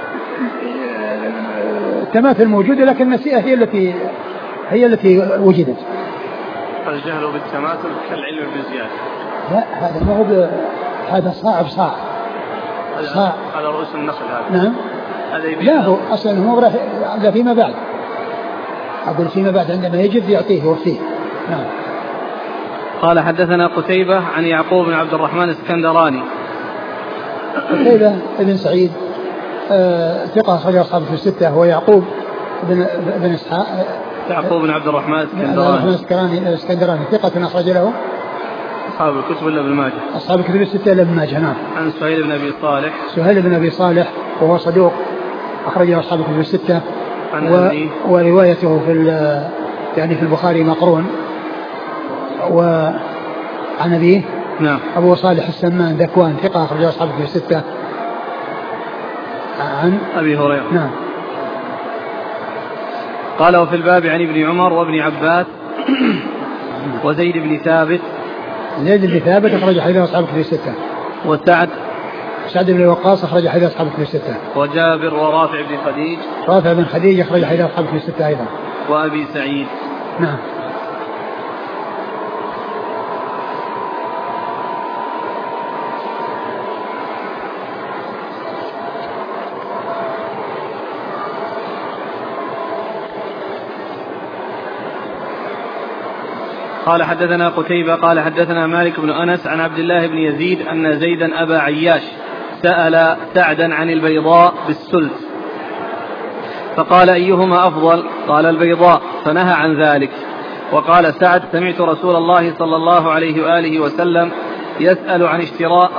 التماثل موجودة، لكن النسيئة هي التي هي التي وجدت. الجهل بالتماثل كالعلم بالزيادة. لا، هذا ما هو ب... هذا صاع بصاع، صاع على رؤوس النخل هذا. نعم. لا، هو أصلا هو راح هذا فيما بعد، أقول فيما بعد عندما يجد يعطيه وفيه. نعم. قال حدثنا قتيبة عن يعقوب بن عبد الرحمن الاسكندراني. قتيبة بن سعيد آه ثقة أخرج أصحابه في الستة، هو يعقوب بن بن إسحاق يعقوب بن عبد الرحمن الاسكندراني الاسكندراني ثقة أخرج له أصحاب الكتب إلا ابن ماجه. أصحاب الكتب الستة إلا ابن ماجه. نعم. عن سهيل بن أبي صالح. سهيل بن أبي صالح وهو صدوق أخرج أصحاب الكتب الستة. و... وروايته في يعني في البخاري مقرون. وعن أبيه نعم أبو صالح السمان ذكوان ثقة أخرج أصحاب الكتب الستة. عن أبي هريرة. نعم. قال وفي الباب عن ابن عمر وابن عباس وزيد بن ثابت. زيد بن ثابت أخرج حديث أصحاب الكتب الستة. وسعد سعد بن وقاص أخرج حديث أصحاب الكتب الستة. وجابر ورافع بن خديج. رافع بن خديج أخرج حديث أصحاب الكتب الستة أيضا. وأبي سعيد. نعم. قال حدثنا قتيبة قال حدثنا مالك بن أنس عن عبد الله بن يزيد أن زيدا أبا عياش سأل سعدا عن البيضاء بالسلت فقال أيهما أفضل؟ قال البيضاء، فنهى عن ذلك. وقال سعد سمعت رسول الله صلى الله عليه وآله وسلم يسأل عن اشتراء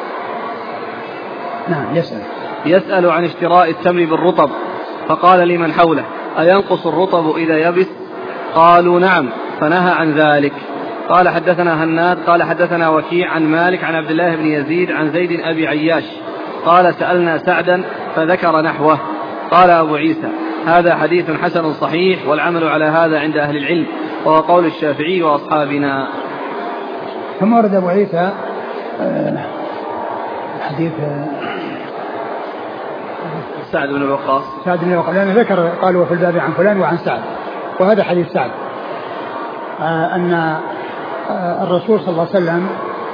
نعم يسأل يسأل عن اشتراء التمر بالرطب، فقال لمن حوله أينقص الرطب إذا يبس؟ قالوا نعم، فنهى عن ذلك. قال حدثنا هناد قال حدثنا وكيع عن مالك عن عبد الله بن يزيد عن زيد أبي عياش قال سألنا سعدا فذكر نحوه. قال أبو عيسى هذا حديث حسن صحيح، والعمل على هذا عند أهل العلم، وهو قول الشافعي وأصحابنا. ثم ورد أبو عيسى حديث سعد بن وقاص سعد بن وقاص لأنه ذكر قالوا في الباب عن فلان وعن سعد، وهذا حديث سعد أن الرسول صلى الله عليه وسلم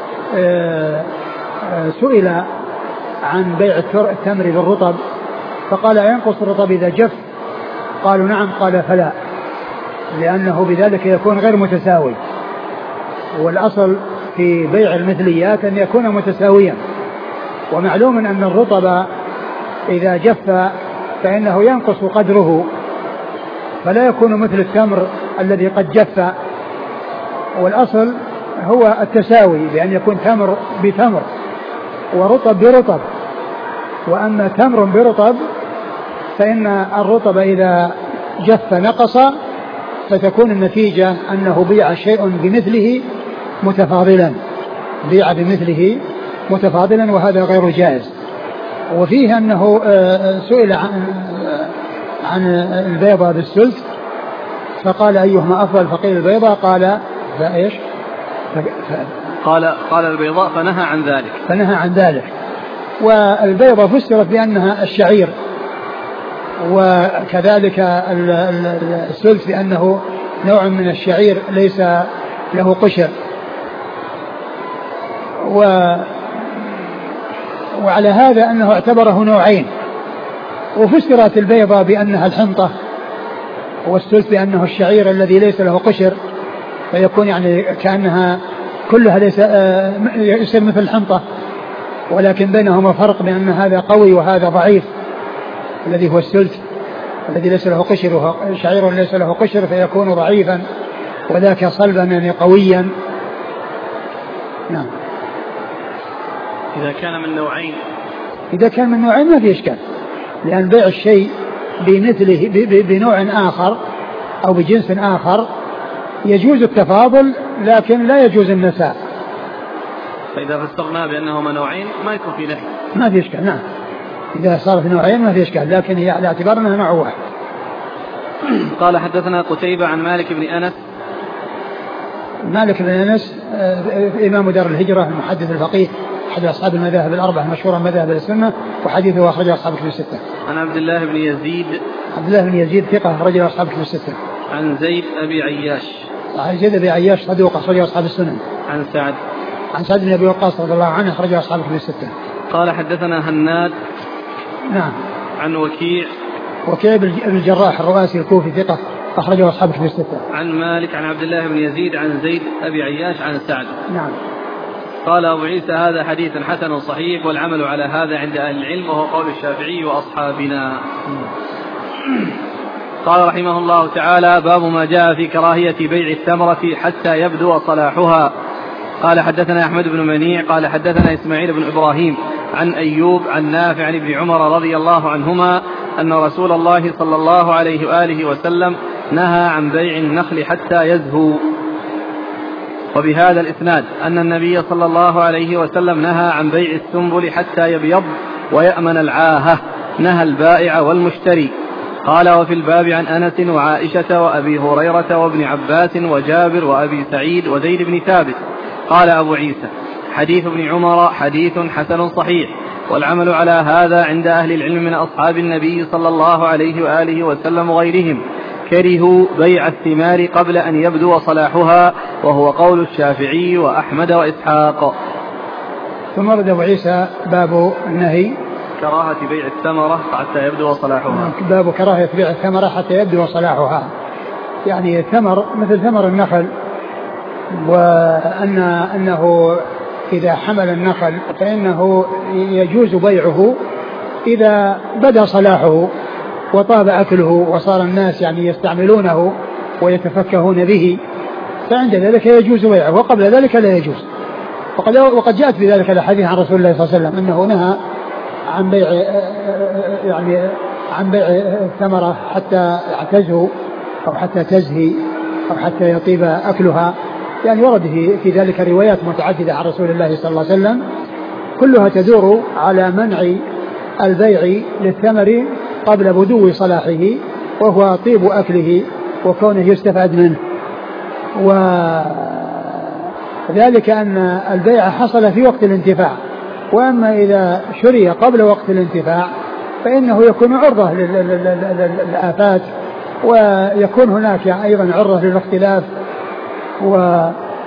سئل عن بيع التمر بالرطب فقال ينقص الرطب إذا جف؟ قالوا نعم، قال فلا، لأنه بذلك يكون غير متساوي، والأصل في بيع المثليات أن يكون متساويا، ومعلوم أن الرطب إذا جف فإنه ينقص قدره فلا يكون مثل التمر الذي قد جف، والأصل هو التساوي بأن يكون تمر بتمر ورطب برطب. وأما تمر برطب فإن الرطب إذا جف نقص، فتكون النتيجة أنه بيع شيء بمثله متفاضلا بيع بمثله متفاضلا وهذا غير جائز. وفيه أنه سئل عن عن البيضة بالسلت فقال أيهما أفضل؟ فقيل البيضة. قال فإيش؟ ف... قال قال البيضاء، فنهى عن ذلك فنهى عن ذلك. والبيضة فسرت بأنها الشعير وكذلك السلس لأنه نوع من الشعير ليس له قشر. و وعلى هذا أنه اعتبره نوعين، وفسرت البيضة بأنها الحنطة، والسلس بأنه الشعير الذي ليس له قشر، فيكون يعني كأنها كلها ليس يصير مثل الحنطة، ولكن بينهما فرق بأن هذا قوي وهذا ضعيف، الذي هو السلس الذي ليس له قشر، وهو شعير ليس له قشر فيكون ضعيفا، وذاك صلبا يعني قويا. نعم. إذا كان من نوعين إذا كان من نوعين ما في إشكال، لأن بيع الشيء بمثله بنوع آخر أو بجنس آخر يجوز التفاضل لكن لا يجوز النساء. فإذا فسرنا بأنه من نوعين ما يكون في نهي، ما في إشكال. نعم، إذا صار في نوعين ما في إشكال، لكن هي على اعتبار أنها نوع واحد. قال حدثنا قتيبة عن مالك بن أنس. مالك بن أنس إمام دار الهجرة المحدث الفقيه أحد أصحاب المذاهب الأربعة مشهورا مذاهب السنة، وحديثه أخرجه أصحاب الكتب الستة. عن عبد الله بن يزيد. عبد الله بن يزيد ثقة أخرجه أصحاب الكتب الستة. عن زيد أبي عياش. عن زيد أبي عياش صدوق أخرجه أصحاب السنن. عن سعد. عن سعد بن أبي وقاص رضي الله عنه أخرجه أصحاب الكتب الستة. قال حدثنا هناد. نعم. عن وكيع. وكيع بن الجراح الرؤاسي الكوفي ثقة أخرجه أصحاب الكتب الستة. عن مالك عن عبد الله بن يزيد عن زيد أبي عياش عن سعد. نعم. قال أبو عيسى هذا حديث حسن صحيح، والعمل على هذا عند أهل العلم، وهو قول الشافعي وأصحابنا. قال رحمه الله تعالى: باب ما جاء في كراهية بيع الثمرة حتى يبدو صلاحها. قال حدثنا أحمد بن منيع قال حدثنا إسماعيل بن إبراهيم عن أيوب عن نافع عن ابن عمر رضي الله عنهما أن رسول الله صلى الله عليه وآله وسلم نهى عن بيع النخل حتى يزهو. وبهذا الإسناد أن النبي صلى الله عليه وسلم نهى عن بيع السنبل حتى يبيض ويأمن العاهة، نهى البائع والمشتري. قال: وفي الباب عن أنس وعائشة وأبي هريرة وابن عباس وجابر وأبي سعيد وزيد بن ثابت. قال أبو عيسى: حديث ابن عمر حديث حسن صحيح، والعمل على هذا عند أهل العلم من أصحاب النبي صلى الله عليه وآله وسلم وغيرهم، كرهوا بيع الثمار قبل أن يبدو صلاحها، وهو قول الشافعي وأحمد وإسحاق. ثم ورد أبو عيسى باب النهي كراهة بيع الثمرة حتى يبدو صلاحها. باب كراهة بيع الثمرة حتى يبدو صلاحها، يعني الثمر مثل ثمر النخل، وأن أنه إذا حمل النخل فإنه يجوز بيعه إذا بدا صلاحه وطاب أكله وصار الناس يعني يستعملونه ويتفكهون به، فعند ذلك يجوز بيعه، وقبل ذلك لا يجوز. وقد, وقد جاءت في ذلك الحديث عن رسول الله صلى الله عليه وسلم أنه نهى عن بيع يعني عن بيع الثمرة حتى تزهو أو حتى تزهي أو حتى يطيب أكلها، يعني ورد في ذلك روايات متعددة عن رسول الله صلى الله عليه وسلم كلها تدور على منع البيع للثمر قبل بدو صلاحه، وهو طيب أكله وكونه يستفاد منه. وذلك أن البيع حصل في وقت الانتفاع، وأما إذا شري قبل وقت الانتفاع فإنه يكون عرضة للآفات، ويكون هناك أيضا عرضة للاختلاف. و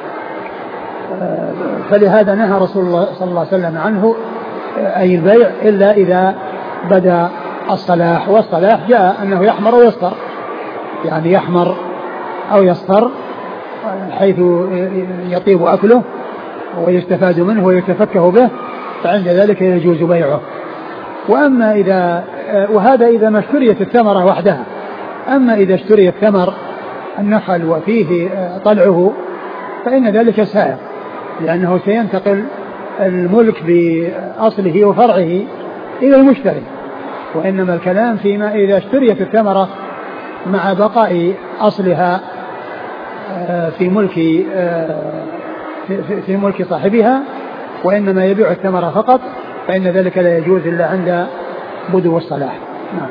فلهذا نهى رسول الله صلى الله عليه وسلم عنه أي البيع إلا إذا بدأ الصلاح، والصلاح جاء أنه يحمر ويصفر، يعني يحمر أو يصفر حيث يطيب أكله ويستفاد منه ويتفكه به، فعند ذلك يجوز بيعه. وأما إذا وهذا إذا ما اشتريت الثمرة وحدها، أما إذا اشتري الثمر النخل وفيه طلعه فإن ذلك سائر، لأنه سينتقل الملك بأصله وفرعه إلى المشتري. وإنما الكلام فيما إذا اشتريت الثمرة مع بقاء أصلها في ملك في ملك صاحبها، وإنما يبيع الثمرة فقط، فإن ذلك لا يجوز إلا عند بدو الصلاح. نعم.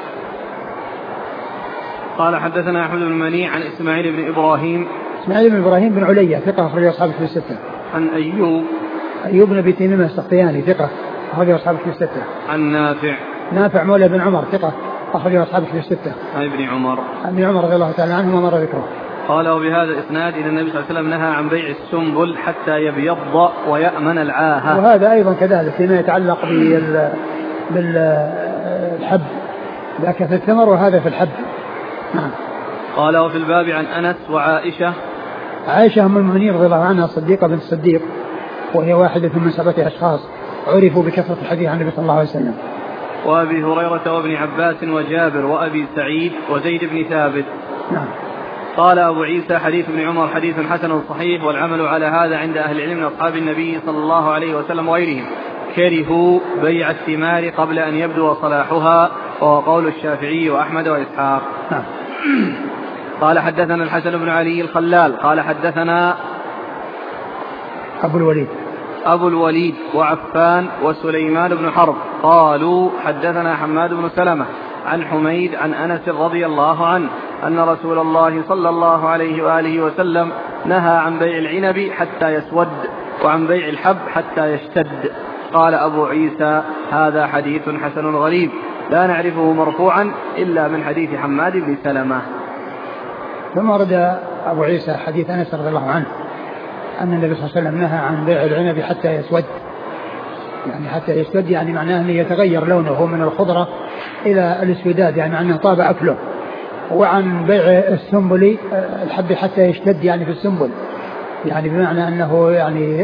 قال حدثنا أحمد بن منيع عن إسماعيل بن إبراهيم. إسماعيل بن إبراهيم بن عليا ثقة أخرج أصحاب الكتب الستة. عن أيوب. أيوب بن أبي تميم السختياني ثقة أخرج أصحاب الكتب الستة. عن نافع. نافع مولى بن عمر ثقة أخرجه أصحاب الكتب الستة. عن ابن عمر عن ابن عمر رضي الله تعالى عنهما مر ذكره. قال وبهذا الإسناد إن النبي صلى الله عليه وسلم نهى عن بيع السنبل حتى يبيض ويأمن العاهة. وهذا أيضا كذلك فيما يتعلق بال بالحب، ذاك في الثمر وهذا في الحب. نعم. قال وفي الباب عن أنس وعائشة. عائشة أم المؤمنين رضي الله عنها الصديقة بنت الصديق، وهي واحدة من سبعة أشخاص عرفوا بكثرة الحديث عن النبي صلى الله عليه وسلم. وأبي هريرة وابن عباس وجابر وأبي سعيد وزيد بن ثابت. نعم. قال أبو عيسى حديث ابن عمر حديث حسن صحيح، والعمل على هذا عند أهل العلم من أصحاب النبي صلى الله عليه وسلم وغيرهم، كرهوا بيع الثمار قبل أن يبدو صلاحها، وهو قول الشافعي وأحمد وإسحاق. نعم. قال حدثنا الحسن بن علي الخلال قال حدثنا أبو الوليد أبو الوليد وعفان وسليمان بن حرب قالوا حدثنا حماد بن سلمة عن حميد عن أنس رضي الله عنه أن رسول الله صلى الله عليه وآله وسلم نهى عن بيع العنب حتى يسود وعن بيع الحب حتى يشتد. قال أبو عيسى هذا حديث حسن غريب لا نعرفه مرفوعا إلا من حديث حماد بن سلمة. ثم ورد أبو عيسى حديث أنس رضي الله عنه أن النبي صلى الله عليه وسلم نهى عن بيع العنب حتى يسود، يعني حتى يسود يعني معناه أن يتغير لونه من الخضرة إلى الاسوداد، يعني معناه طاب أكله. وعن بيع السنبل الحب حتى يشتد يعني في السنبل، يعني بمعنى أنه يعني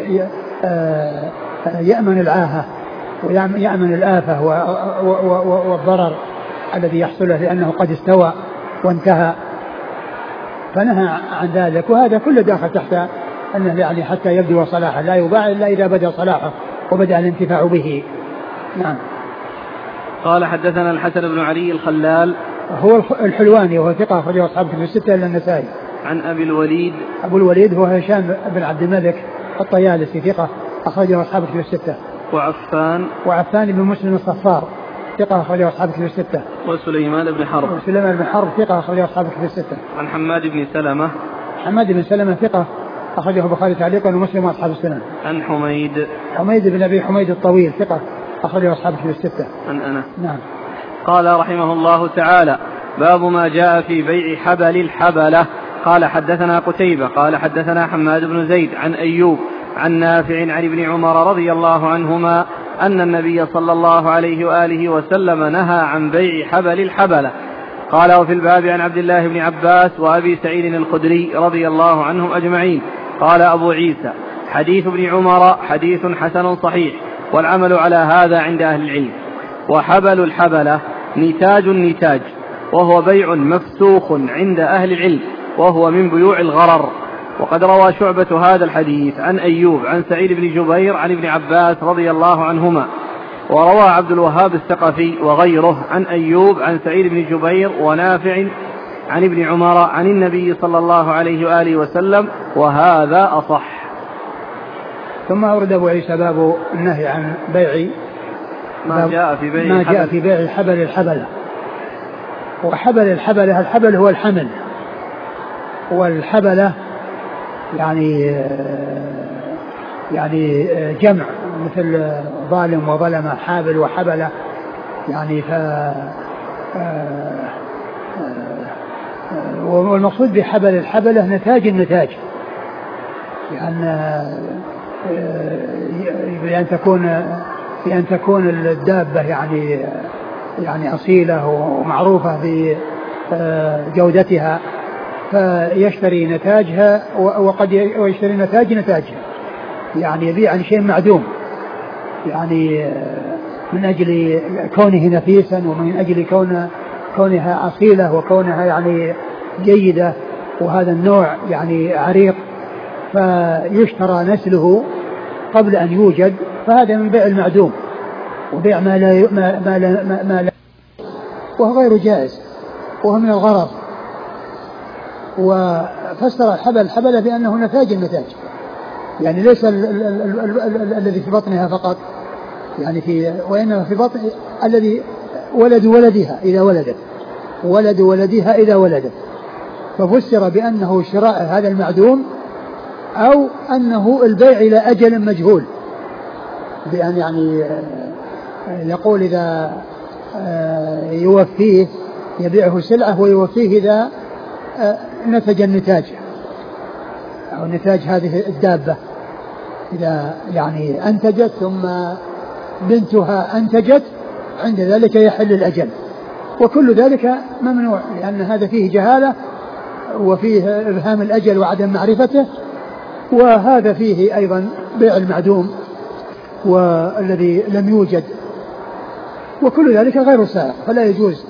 يأمن العاهة ويأمن الآفة والضرر الذي يحصل له لأنه قد استوى وانتهى، فنهى عن ذلك. وهذا كله داخل تحت أنه يعني حتى يبدو صلاحه، لا يباع إلا إذا بدأ صلاحه وبدأ الانتفاع به. نعم. قال حدثنا الحسن بن علي الخلال هو الحلواني وهو ثقة أخرجه أصحاب الكتب الستة إلا النسائي. عن أبي الوليد أبو الوليد هو هشام بن عبد الملك الطيالسي ثقة أخرجه أصحاب الكتب الستة. وعفان وعفان بن مسلم الصفار ثقة أخرجه أصحاب الكتب الستة. وسليمان بن حرب وسليمان بن حرب ثقة أخرجه أصحاب الكتب الستة. عن حماد بن سلمة حماد بن سلمة ثقة أخرجه البخاري تعليقا ومسلم وأصحاب السنن. عن حميد حميد بن أبي حميد الطويل ثقة أخرجه أصحاب الكتب الستة. عن أنس. نعم. قال رحمه الله تعالى باب ما جاء في بيع حبل الحبلة. قال حدثنا قتيبة قال حدثنا حماد بن زيد عن أيوب عن نافع عن ابن عمر رضي الله عنهما أن النبي صلى الله عليه وآله وسلم نهى عن بيع حبل الحبلة. قال وفي الباب عن عبد الله بن عباس وأبي سعيد الخدري رضي الله عنهم أجمعين. قال أبو عيسى حديث ابن عمر حديث حسن صحيح، والعمل على هذا عند أهل العلم. وحبل الحبلة نتاج النتاج، وهو بيع مفسوخ عند أهل العلم، وهو من بيوع الغرر. وقد روى شعبة هذا الحديث عن أيوب عن سعيد بن جبير عن ابن عباس رضي الله عنهما. وروى عبد الوهاب الثقفي وغيره عن أيوب عن سعيد بن جبير ونافع عن ابن عمر عن النبي صلى الله عليه وآله وسلم، وهذا أصح. ثم أورد أبو عيسى باب النهي عن بيع ما جاء في بيع ما جاء في بيع حبل الحبلة. وحبل الحبلة الحبل هو الحمل، والحبلة يعني يعني جمع مثل ظالم وظلم، حابل وحبلة، يعني ف والمقصود بحبل الحبلة نتاج النتاج، يعني بأن تكون بأن تكون الدابة يعني يعني أصيلة ومعروفة بجودتها، فيشتري نتاجها وقد يشتري نتاج نتاجها، يعني يبيع عن شيء معدوم، يعني من أجل كونه نفيسا ومن أجل كون كونها أصيلة وكونها يعني جيدة، وهذا النوع يعني عريق فيشترى نسله قبل أن يوجد، فهذا من بيع المعدوم وبيع ما لا ما ما لا, ما لا وهو غير جائز وهو من الغرض. وفسر الحبل الحبلة بأنه نتاج النتاج، يعني ليس الذي في بطنها فقط، يعني في وإنما في بطن الذي ولد ولدها إذا ولدت، ولد ولدها إذا ولدت، ففسر بأنه شراء هذا المعدوم أو أنه البيع إلى أجل مجهول، بأن يعني يقول إذا يوفيه يبيعه سلعة ويوفيه إذا نتج النتاج أو نتاج هذه الدابة، إذا يعني أنتجت ثم بنتها أنتجت عند ذلك يحل الأجل، وكل ذلك ممنوع لأن هذا فيه جهالة وفيه إبهام الأجل وعدم معرفته، وهذا فيه أيضا بيع المعدوم والذي لم يوجد، وكل ذلك غير سائغ، فلا يجوز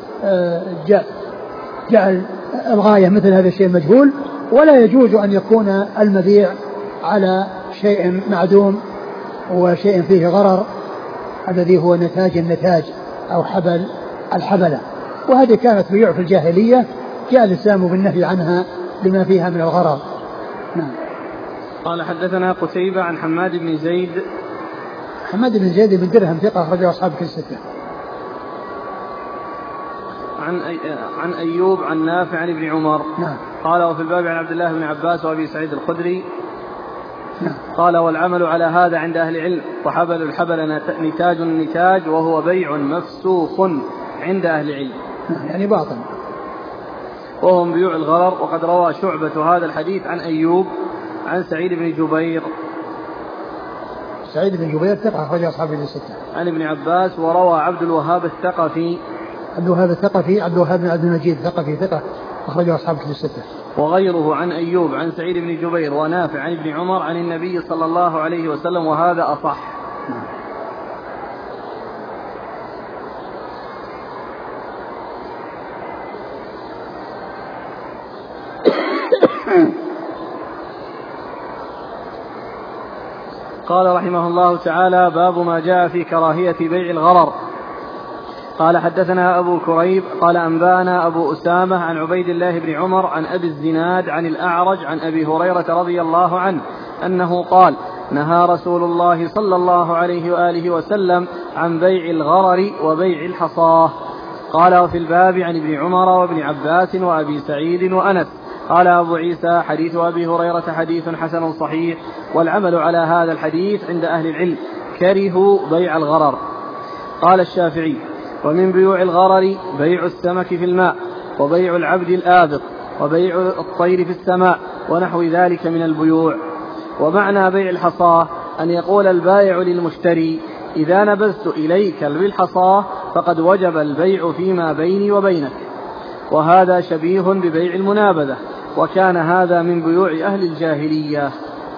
جعل الغاية مثل هذا الشيء مجهول، ولا يجوز أن يكون المبيع على شيء معدوم وشيء فيه غرر الذي هو نتاج النتاج أو حبل الحبلة، وهذه كانت بيوع في الجاهلية جاء الإسلام بالنهي عنها لما فيها من الغرر. نعم. قال حدثنا قتيبة عن حماد بن زيد. حماد بن زيد بن درهم ثقة أخرجه أصحاب كتب الستة. عن أي... عن أيوب عن نافع عن ابن عمر. نعم. قال وفي الباب عن عبد الله بن عباس وأبي سعيد الخدري. نعم. قال والعمل على هذا عند أهل العلم، وحبل الحبل نتاج النتاج وهو بيع مفسوخ عند أهل العلم. نعم. يعني باطل. وهم بيوع الغرر. وقد روى شعبة هذا الحديث عن أيوب عن سعيد بن جبير. سعيد بن جبير ثقة أخرجه أصحاب الستة. عن ابن عباس. وروى عبد الوهاب الثقفي. عبد الوهاب الثقفي عبد الوهاب بن عبد المجيد الثقفي ثقة أخرجه أصحاب الكتب الستة. وغيره عن أيوب عن سعيد بن جبير ونافع عن ابن عمر عن النبي صلى الله عليه وسلم، وهذا أصح. قال رحمه الله تعالى: باب ما جاء في كراهية بيع الغرر. قال حدثنا أبو كريب قال أنبانا أبو أسامة عن عبيد الله بن عمر عن أبي الزناد عن الأعرج عن أبي هريرة رضي الله عنه أنه قال: نهى رسول الله صلى الله عليه وآله وسلم عن بيع الغرر وبيع الحصاه. قال وفي الباب عن ابن عمر وابن عباس وأبي سعيد وأنس. قال أبو عيسى: حديث أبي هريرة حديث حسن صحيح، والعمل على هذا الحديث عند أهل العلم، كرهوا بيع الغرر. قال الشافعي: ومن بيوع الغرر بيع السمك في الماء، وبيع العبد الآبق، وبيع الطير في السماء، ونحو ذلك من البيوع. ومعنى بيع الحصاه أن يقول البائع للمشتري: إذا نبذت إليك بالحصاه فقد وجب البيع فيما بيني وبينك. وهذا شبيه ببيع المنابذة، وكان هذا من بيوع أهل الجاهلية.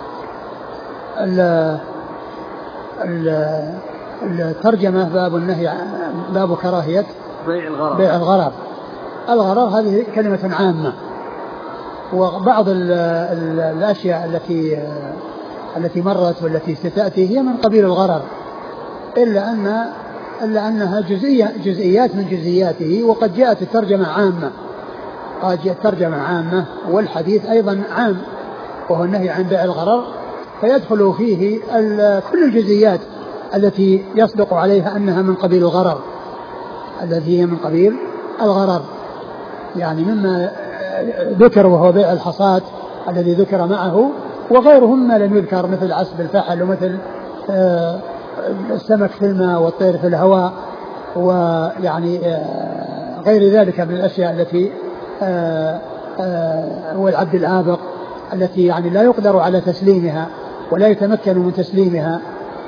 الترجمة باب النهي باب كراهية بيع الغرر. بيع الغرر. الغرر هذه كلمة عامة، وبعض ال ال الأشياء التي التي مرت والتي ستأتي هي من قبيل الغرر، إلا أن إلا أنها جزئية جزئيات من جزئياته، وقد جاءت الترجمة عامة قد جاءت ترجمة عامة، والحديث أيضا عام وهو النهي عن بيع الغرر، فيدخل فيه كل الجزئيات التي يصدق عليها أنها من قبيل الغرر، التي هي من قبيل الغرر، يعني مما ذكر وهو بيع الحصاة الذي ذكر معه، وغيره مما لم يذكر مثل عسب الفحل ومثل السمك في الماء والطير في الهواء، ويعني غير ذلك من الأشياء التي والعبد الآبق التي يعني لا يقدر على تسليمها ولا يتمكن من تسليمها.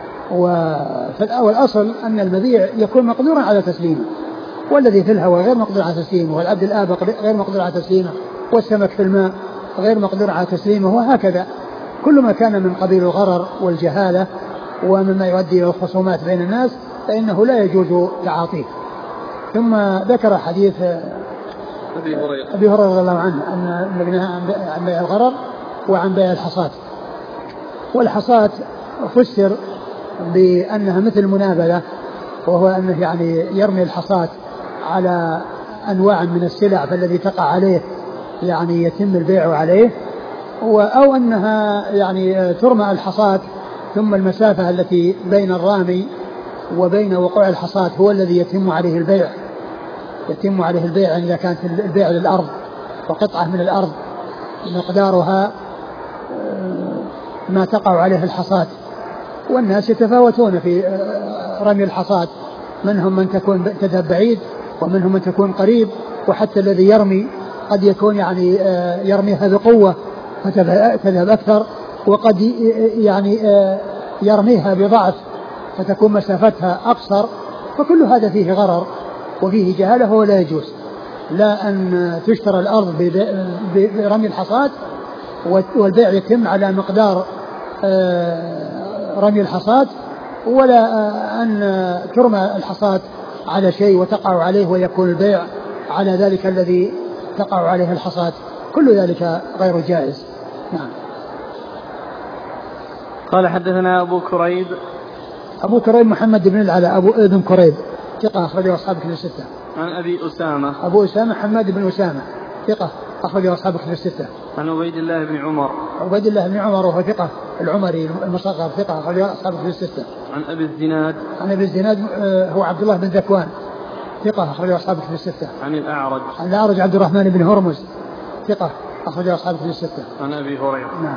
والأصل أن المبيع يكون مقدورا على تسليمه، والذي في الهواء غير مقدور على تسليمه، والعبد الآبق غير مقدور على تسليمه، والسمك في الماء غير مقدور على تسليمه، وهكذا كل ما كان من قبيل الغرر والجهالة ومما يؤدي إلى الخصومات بين الناس فإنه لا يجوز تعاطيه. ثم ذكر حديث أبي هريرة أبي هريرة رضي الله عنه أن النبي نهى عن بيع الغرر وعن بيع الحصاة. والحصاة فسر بأنها مثل المنابذة، وهو أنه يعني يرمي الحصاة على أنواع من السلع فالذي تقع عليه يعني يتم البيع عليه، أو أنها يعني ترمى الحصاة ثم المسافة التي بين الرامي وبين وقوع الحصاة هو الذي يتم عليه البيع يتم عليه البيع إذا كانت البيع للأرض وقطعة من الأرض مقدارها ما تقع عليه الحصاة، والناس يتفاوتون في رمي الحصاة، منهم من تكون تذهب بعيد ومنهم من تكون قريب، وحتى الذي يرمي قد يكون يعني يرميها بقوة فتذهب أكثر، وقد يعني يرميها بضعف فتكون مسافتها أقصر. فكل هذا فيه غرر وفيه جهالة ولا يجوز، لا أن تشترى الأرض برمي الحصاد والبيع يتم على مقدار رمي الحصاد، ولا أن ترمى الحصاد على شيء وتقع عليه ويكون البيع على ذلك الذي تقع عليه الحصاد، كل ذلك غير جائز. نعم. قال حدثنا أبو كريب. أبو كريب محمد بن العلاء أبو ابن كريب ثقة أخرجه أصحاب كتب الستة. عن أبي أسامة. أبو أسامة حماد بن أسامة ثقة أخرجه أصحاب كتب الستة. عن عبيد الله بن عمر. عبيد الله بن عمر وهو ثقة العمري المصغر ثقة أخرجه أصحاب كتب الستة. عن أبي الزناد. عن أبي الزناد هو عبد الله بن ذكوان ثقة أخرجه أصحاب كتب الستة. عن الأعرج. عن الأعرج عبد الرحمن بن هرمز ثقة أخرجه أصحاب كتب الستة. عن أبي هريرة. نعم.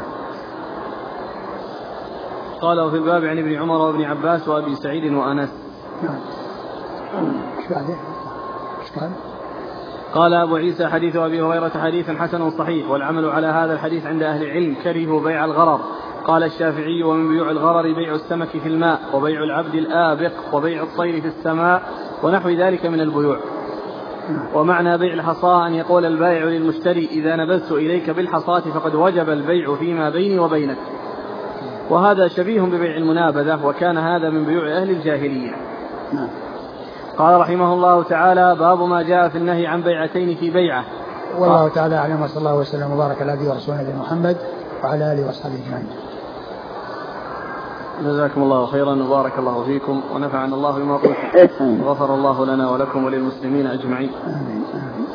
قال وفي الباب عن ابن عمر وابن عباس وأبي سعيد وأنس. نعم. ايش بعده؟ ايش قال؟ قال أبو عيسى حديث أبي هريرة حديث حسن صحيح، والعمل على هذا الحديث عند أهل العلم كرهوا بيع الغرر. قال الشافعي ومن بيوع الغرر بيع السمك في الماء وبيع العبد الآبق وبيع الطير في السماء ونحو ذلك من البيوع. ومعنى بيع الحصاة أن يقول البائع للمشتري إذا نبذت إليك بالحصاة فقد وجب البيع فيما بيني وبينك، وهذا شبيه ببيع المنابذة، وكان هذا من بيوع أهل الجاهلية. قال رحمه الله تعالى باب ما جاء في النهي عن بيعتين في بيعة. والله تعالى أعلم، وصلى الله وسلم وبارك على نبينا ورسولنا محمد وعلى آله وأصحابه أجمعين. جزاكم الله خيرا وبارك الله فيكم ونفعنا الله بما قلتم وغفر الله لنا ولكم وللمسلمين أجمعين. آمين. آمين.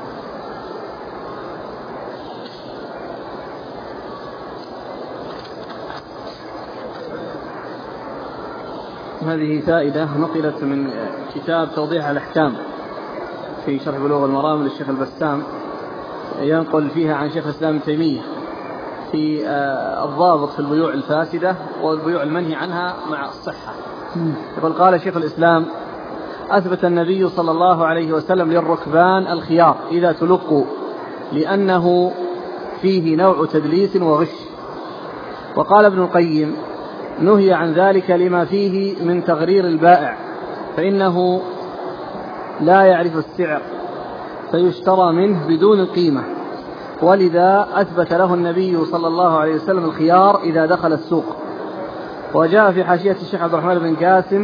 هذه فائدة نقلت من كتاب توضيح الأحكام في شرح بلوغ المرام للشيخ البسام، ينقل فيها عن شيخ الإسلام ابن تيمية في الضابط في البيوع الفاسدة والبيوع المنهي عنها مع الصحة. يقول قال شيخ الإسلام أثبت النبي صلى الله عليه وسلم للركبان الخيار إذا تلقوا لأنه فيه نوع تدليس وغش. وقال ابن القيم نهي عن ذلك لما فيه من تغرير البائع فإنه لا يعرف السعر فيشترى منه بدون القيمة، ولذا أثبت له النبي صلى الله عليه وسلم الخيار إذا دخل السوق. وجاء في حاشية الشيخ عبد الرحمن بن قاسم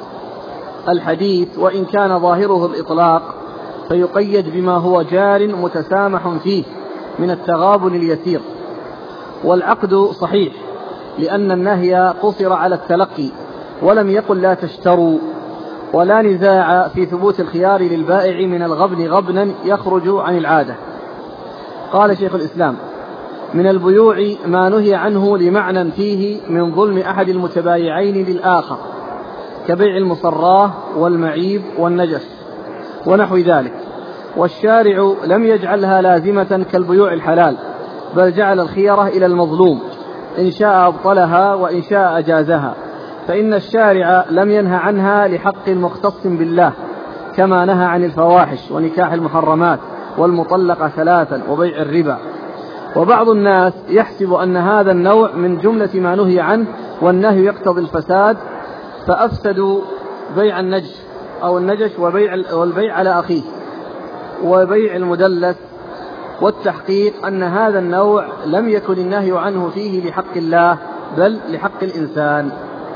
الحديث وإن كان ظاهره الإطلاق فيقيد بما هو جار متسامح فيه من التغابن اليسير، والعقد صحيح لأن النهي قصر على التلقي ولم يقل لا تشتروا، ولا نزاع في ثبوت الخيار للبائع من الغبن غبنا يخرج عن العادة. قال شيخ الإسلام من البيوع ما نهي عنه لمعنى فيه من ظلم أحد المتبايعين للآخر كبيع المصراه والمعيب والنجس ونحو ذلك، والشارع لم يجعلها لازمة كالبيوع الحلال، بل جعل الخيرة إلى المظلوم إن شاء أبطلها وإن شاء أجازها، فإن الشارع لم ينهى عنها لحق مختص بالله كما نهى عن الفواحش ونكاح المحرمات والمطلقة ثلاثا وبيع الربا. وبعض الناس يحسب أن هذا النوع من جملة ما نهي عنه والنهي يقتضي الفساد، فأفسدوا بيع النجش أو النجش وبيع والبيع على أخيه وبيع المدلس، والتحقيق أن هذا النوع لم يكن النهي عنه فيه لحق الله بل لحق الإنسان.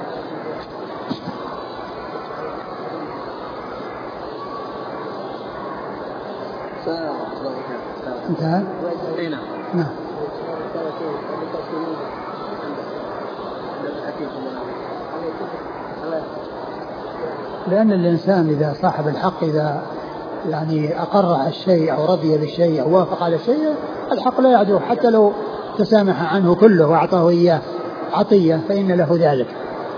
انتهى؟ نعم. نعم. لأن الإنسان إذا صاحب الحق إذا يعني أقر على الشيء أو رضي بالشيء أو وافق على الشيء الحق لا يعدوه، حتى لو تسامح عنه كله وأعطاه إياه عطية فإن له ذلك.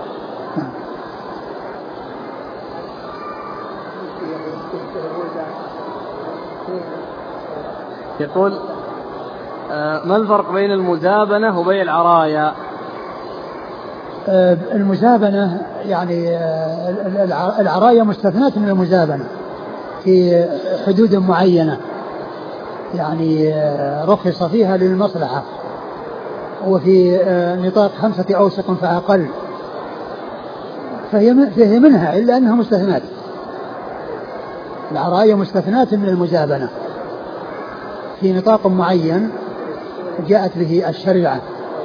يقول ما الفرق بين المزابنة وبيع العرايا؟ المزابنة يعني العرايا مستثنات من المزابنة في حدود معينة، يعني رخص فيها للمصلحة، وفي نطاق خمسة أوسق فأقل، فهي منها إلا أنها مستثنات. العرايا مستثنات من المزابنة في نطاق معين جاءت به الشريعة.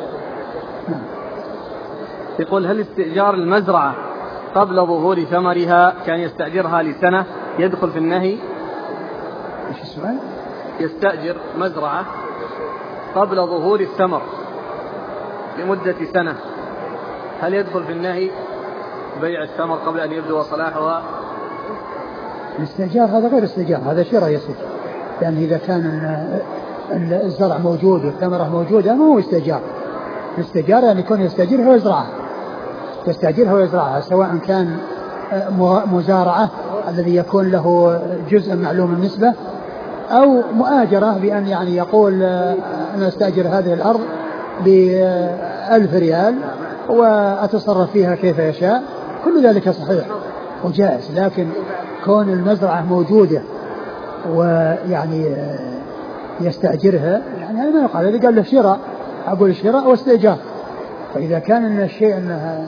يقول هل استئجار المزرعة قبل ظهور ثمرها كان يستأجرها لسنة يدخل في النهي؟ ايش السؤال؟ يستأجر مزرعة قبل ظهور الثمر لمدة سنة، هل يدخل في النهي بيع الثمر قبل أن يبدو صلاحها؟ الاستئجار هذا غير استئجار، هذا شراء يصير، لأن إذا كان الزرع موجود والثمرة موجودة ما هو استئجار. الاستئجار يعني يكون يستأجرها ويزرعها، يستأجرها ويزرعها، سواء كان مزارعة الذي يكون له جزء معلوم النسبة، أو مؤاجرة بأن يعني يقول أنا استأجر هذه الأرض بألف ريال وأتصرف فيها كيف يشاء، كل ذلك صحيح وجائز. لكن كون المزرعة موجودة ويعني يستأجرها يعني هذا ما يقال. إذا قال له شراء أقول شراء واستئجار. فإذا كان إن الشيء أنها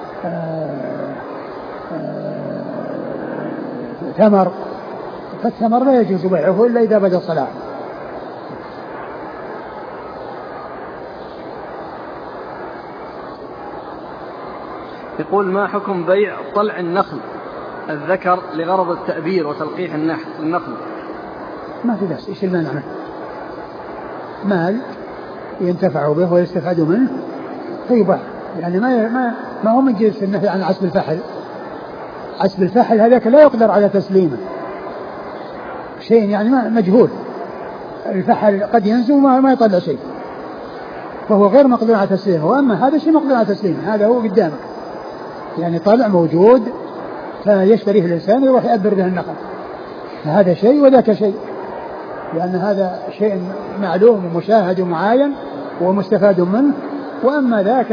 ثمر فالثمر لا يجوز بيعه إلا إذا بدا صلاحه. يقول ما حكم بيع طلع النخل الذكر لغرض التأبير وتلقيح النخل؟ ما في بأس، إيش المانع منه؟ مال ينتفع به ويستفاد منه فيباع، يعني ما ما ما هو من جنس النهي عن عسب الفحل. عسب الفحل هذاك لا يقدر على تسليمه، شيء يعني ما مجهول. الفحل قد ينزل وما ما يطلع شيء، فهو غير مقدور على تسليمه. وأما هذا شيء مقدور على تسليمه، هذا هو قدامك يعني طالع موجود فيشتريه الإنسان ويروح يأبر به النخل، فهذا شيء وذاك شيء، لأن هذا شيء معلوم ومشاهد ومعاين ومستفاد منه. وأما ذاك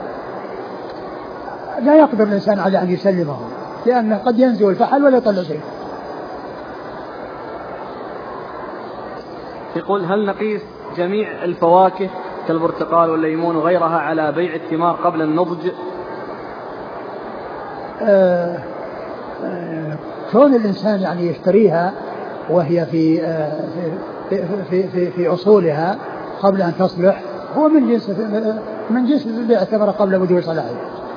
لا يقدر الإنسان على أن يسلمه، لأنه قد ينزل الفحل ولا يطلع شيء. يقول هل نقيس جميع الفواكه كالبرتقال والليمون وغيرها على بيع الثمار قبل النضج؟ آه آه كون الإنسان يعني يشتريها وهي في, آه في, في, في, في أصولها قبل أن تصلح هو من جنس من جنس بيع الثمرة قبل بدو صلاحه.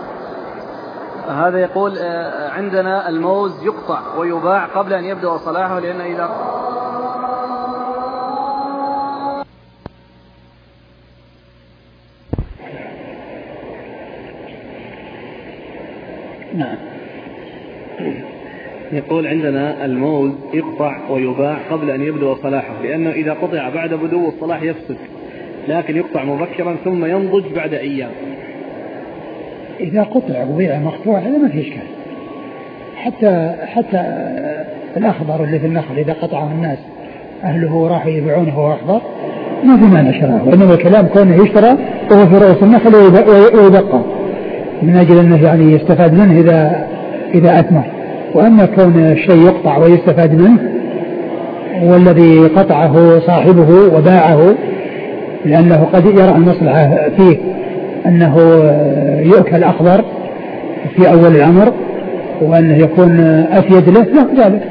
هذا يقول عندنا الموز يقطع ويباع قبل أن يبدأ صلاحه، لأن إذا نعم. يقول عندنا الموز يقطع ويباع قبل أن يبدأ صلاحه، لأنه إذا قطع بعد بدو الصلاح يفسد، لكن يقطع مبكرا ثم ينضج بعد أيام. إذا قطع وبيع مقطوع هذا ما في إشكال، حتى حتى الأخضر اللي في النخل إذا قطعه الناس أهله راحوا يبيعونه وهو أخضر ما في معنى شراءه، وإنما الكلام كونه يشترى وهو في رؤوس النخل ويبقى من أجل أنه يعني يستفاد منه إذا إذا أثمر. وأما كون الشيء يقطع ويستفاد منه والذي قطعه صاحبه وباعه لأنه قد يرى المصلحة فيه أنه يؤكل أخضر في أول الأمر وأنه يكون أفيد له لا ذلك.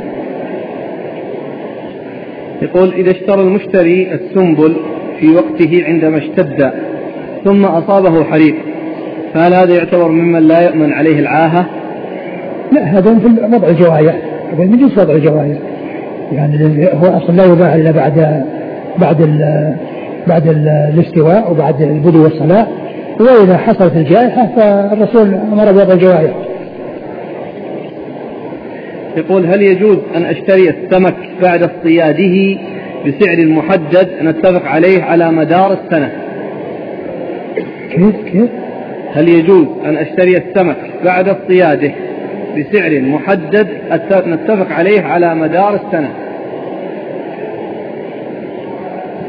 يقول إذا اشترى المشتري السنبل في وقته عندما اشتد ثم أصابه حريق فهل هذا يعتبر ممن لا يؤمن عليه العاهة؟ لا، هذا في وضع الجواية، هذا من جنس وضع الجواية، يعني هو أصلا لا يباع إلا بعد بعد ال بعد ال الاستواء وبعد البدو والصلاة، وإذا حصلت الجائحة فالرسول أمر بوضع الجواية. يقول هل يجوز أن أشتري السمك بعد اصطياده بسعر محدد نتفق عليه على مدار السنة؟ كيف كيف؟ هل يجوز أن أشتري السمك بعد اصطياده بسعر محدد نتفق عليه على مدار السنة؟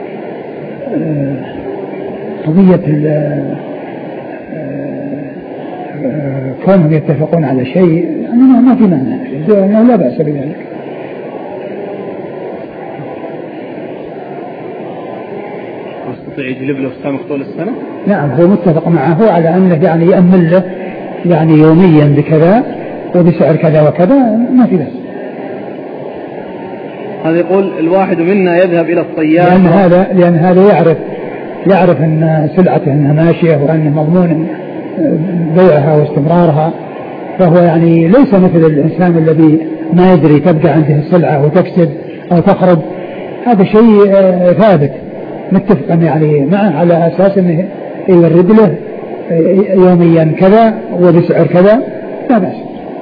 قضية كونهم يتفقون على شيء يعني ما في مانع، لا بأس بذلك. يستطيع يجلب له سمك طول السنة؟ نعم، هو متفق معه على أنه يعني يأمن له يعني يوميا بكذا وبسعر كذا وكذا، ما في بأس. هذا يقول الواحد منا يذهب إلى الصياد لأن هذا لأن هذا يعرف يعرف أن سلعته أنها ماشية وأنه مضمون بيعها واستمرارها، فهو يعني ليس مثل الإنسان الذي ما يدري تبقى عنده السلعة وتكسب أو تخرب. هذا شيء ثابت متفقا يعني معه على أساس أنه يورد له يوميا كذا وبسعر كذا، لا بأس.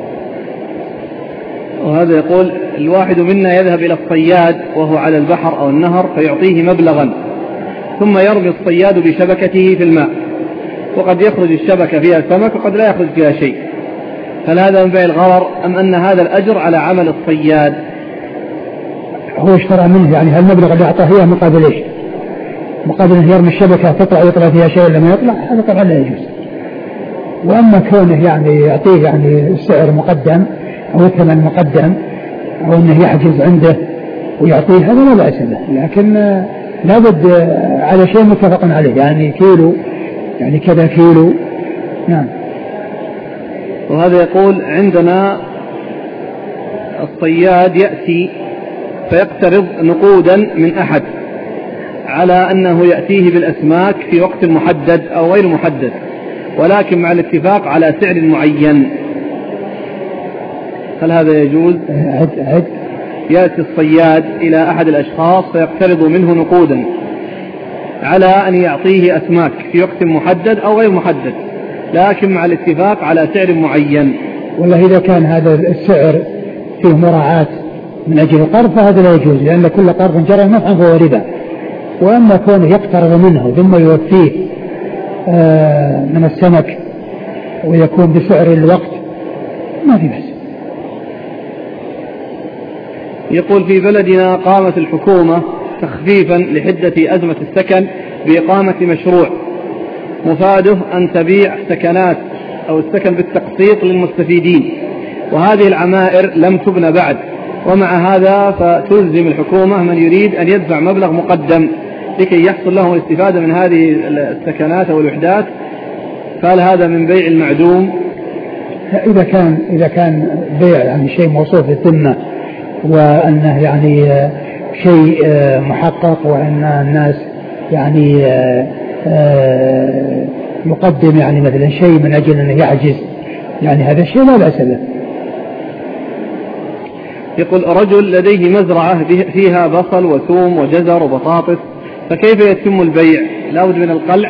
وهذا يقول الواحد منا يذهب إلى الصياد وهو على البحر أو النهر فيعطيه مبلغا، ثم يرمي الصياد بشبكته في الماء، وقد يخرج الشبكة فيها سمك وقد لا يخرج فيها شيء، هل هذا من بيع الغرر أم أن هذا الأجر على عمل الصياد؟ هو اشترى منه يعني هالمبلغ اللي أعطاه إياه مقابل إيش؟ مقابل أن يرمي الشبكة تطلع يطلع فيها شيء لما يطلع، هذا طبعا لا يجوز. وأما كونه يعني يعطيه يعني السعر مقدم أو الثمن مقدم أو أنه يحجز عنده ويعطيه، هذا لا بأس به، لكن لابد على شيء متفق عليه، يعني كيلو يعني كذا كيلو. نعم. وهذا يقول عندنا الصياد يأتي فيقترض نقودا من أحد على أنه يأتيه بالأسماك في وقت محدد أو غير محدد، ولكن مع الاتفاق على سعر معين، هل هذا يجوز؟ عد عد. يأتي الصياد إلى أحد الأشخاص فيقترض منه نقودا على أن يعطيه أسماك في وقت محدد أو غير محدد، لكن مع الاتفاق على سعر معين. والله إذا كان هذا السعر فيه مراعاة من أجل القرض فهذا لا يجوز، لأن كل قرض جرى نفعا فهو ربا. وأما كونه يقترض منه ثم يوفيه آه من السمك ويكون بسعر الوقت ما في بس. يقول في بلدنا قامت الحكومة تخفيفا لحدة أزمة السكن بإقامة مشروع مفاده أن تبيع سكنات أو السكن بالتقسيط للمستفيدين، وهذه العمائر لم تبنى بعد، ومع هذا فتلزم الحكومة من يريد أن يدفع مبلغ مقدم لكي يحصل له الاستفادة من هذه السكنات أو الوحدات، فهل هذا من بيع المعدوم؟ إذا كان إذا كان بيع يعني شيء موصوف بالذمة وأنه يعني شيء محقق وأن الناس يعني يقدم يعني مثلا شيء من أجل أنه يعجز، يعني هذا الشيء لا بأس به. يقول رجل لديه مزرعة فيها بصل وثوم وجزر وبطاطس، فكيف يتم البيع؟ لا بد من القلع؟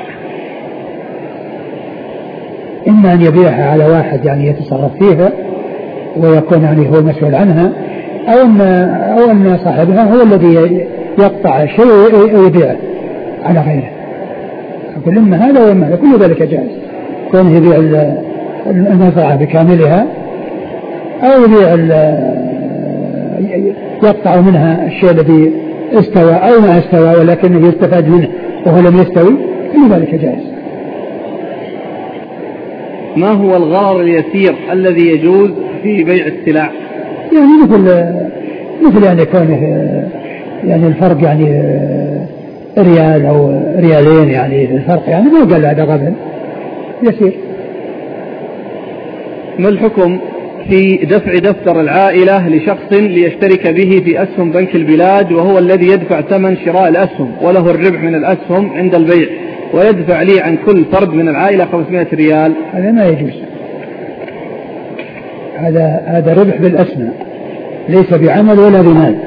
إما أن يبيعها على واحد يعني يتصرف فيها ويكون يعني هو المسؤول عنها، أو أن أو أن صاحبها هو الذي يقطع شيء ويبيعه على غيره. أقول إما هذا وإما هذا، كل ذلك جائز، كونه يبيع المزرعة بكاملها أو يبيع يقطع منها الشيء الذي استوى أو ما استوى ولكنه يستفاد منه وهو لم يستوي، كل ذلك جائز. ما هو الغرر اليسير الذي يجوز في بيع السلع؟ يعني مثل مثل يعني كونه يعني الفرق يعني ريال أو ريالين، يعني الفرق يعني ما قال هذا غبن يسير. ما الحكم في دفع دفتر العائلة لشخص ليشترك به في أسهم بنك البلاد وهو الذي يدفع ثمن شراء الأسهم وله الربح من الأسهم عند البيع، ويدفع لي عن كل فرد من العائلة خمسمائة ريال؟ هذا ما يجوز، هذا هذا ربح بالأسماء ليس بعمل ولا بمال.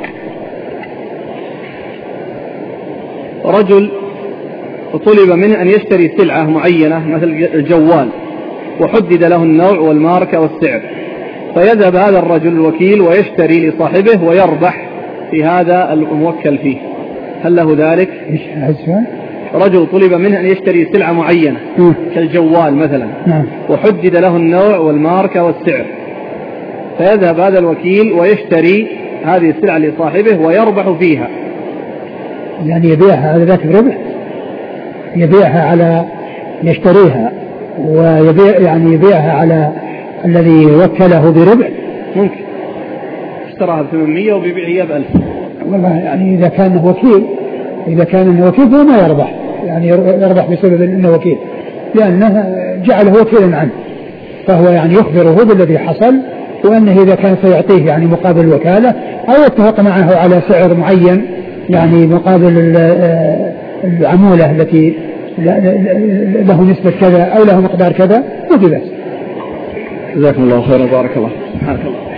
رجل طلب منه أن يشتري سلعة معينة مثل الجوال، وحدد له النوع والماركة والسعر، فيذهب هذا الرجل الوكيل ويشتري لصاحبه ويربح في هذا الموكل فيه، هل له ذلك؟ إيش هذا؟ رجل طلب منه أن يشتري سلعة معينة م. كالجوال مثلا، نعم. وحدد له النوع والماركة والسعر، فيذهب هذا الوكيل ويشتري هذه السلعة لصاحبه ويربح فيها، يعني يبيعها على ذات الربح، يبيعها على يشتريها ويبيع يعني يبيعها على الذي وكله بربع ممكن اشتراها ب ثمانمائة وبيبيعها بألف. والله يعني إذا كان وكيل إذا كان إنه وكيل فهو ما يربح يعني يربح بسبب إنه وكيل لأنه جعله وكيلا عنه فهو يعني يخبره بالذي حصل وأنه إذا كان سيعطيه يعني مقابل الوكالة أو اتفق معه على سعر معين يعني مقابل العمولة التي له نسبة كذا أو له مقدار كذا ما في بأس. جزاكم الله خيرا بارك الله. سبحانك الله.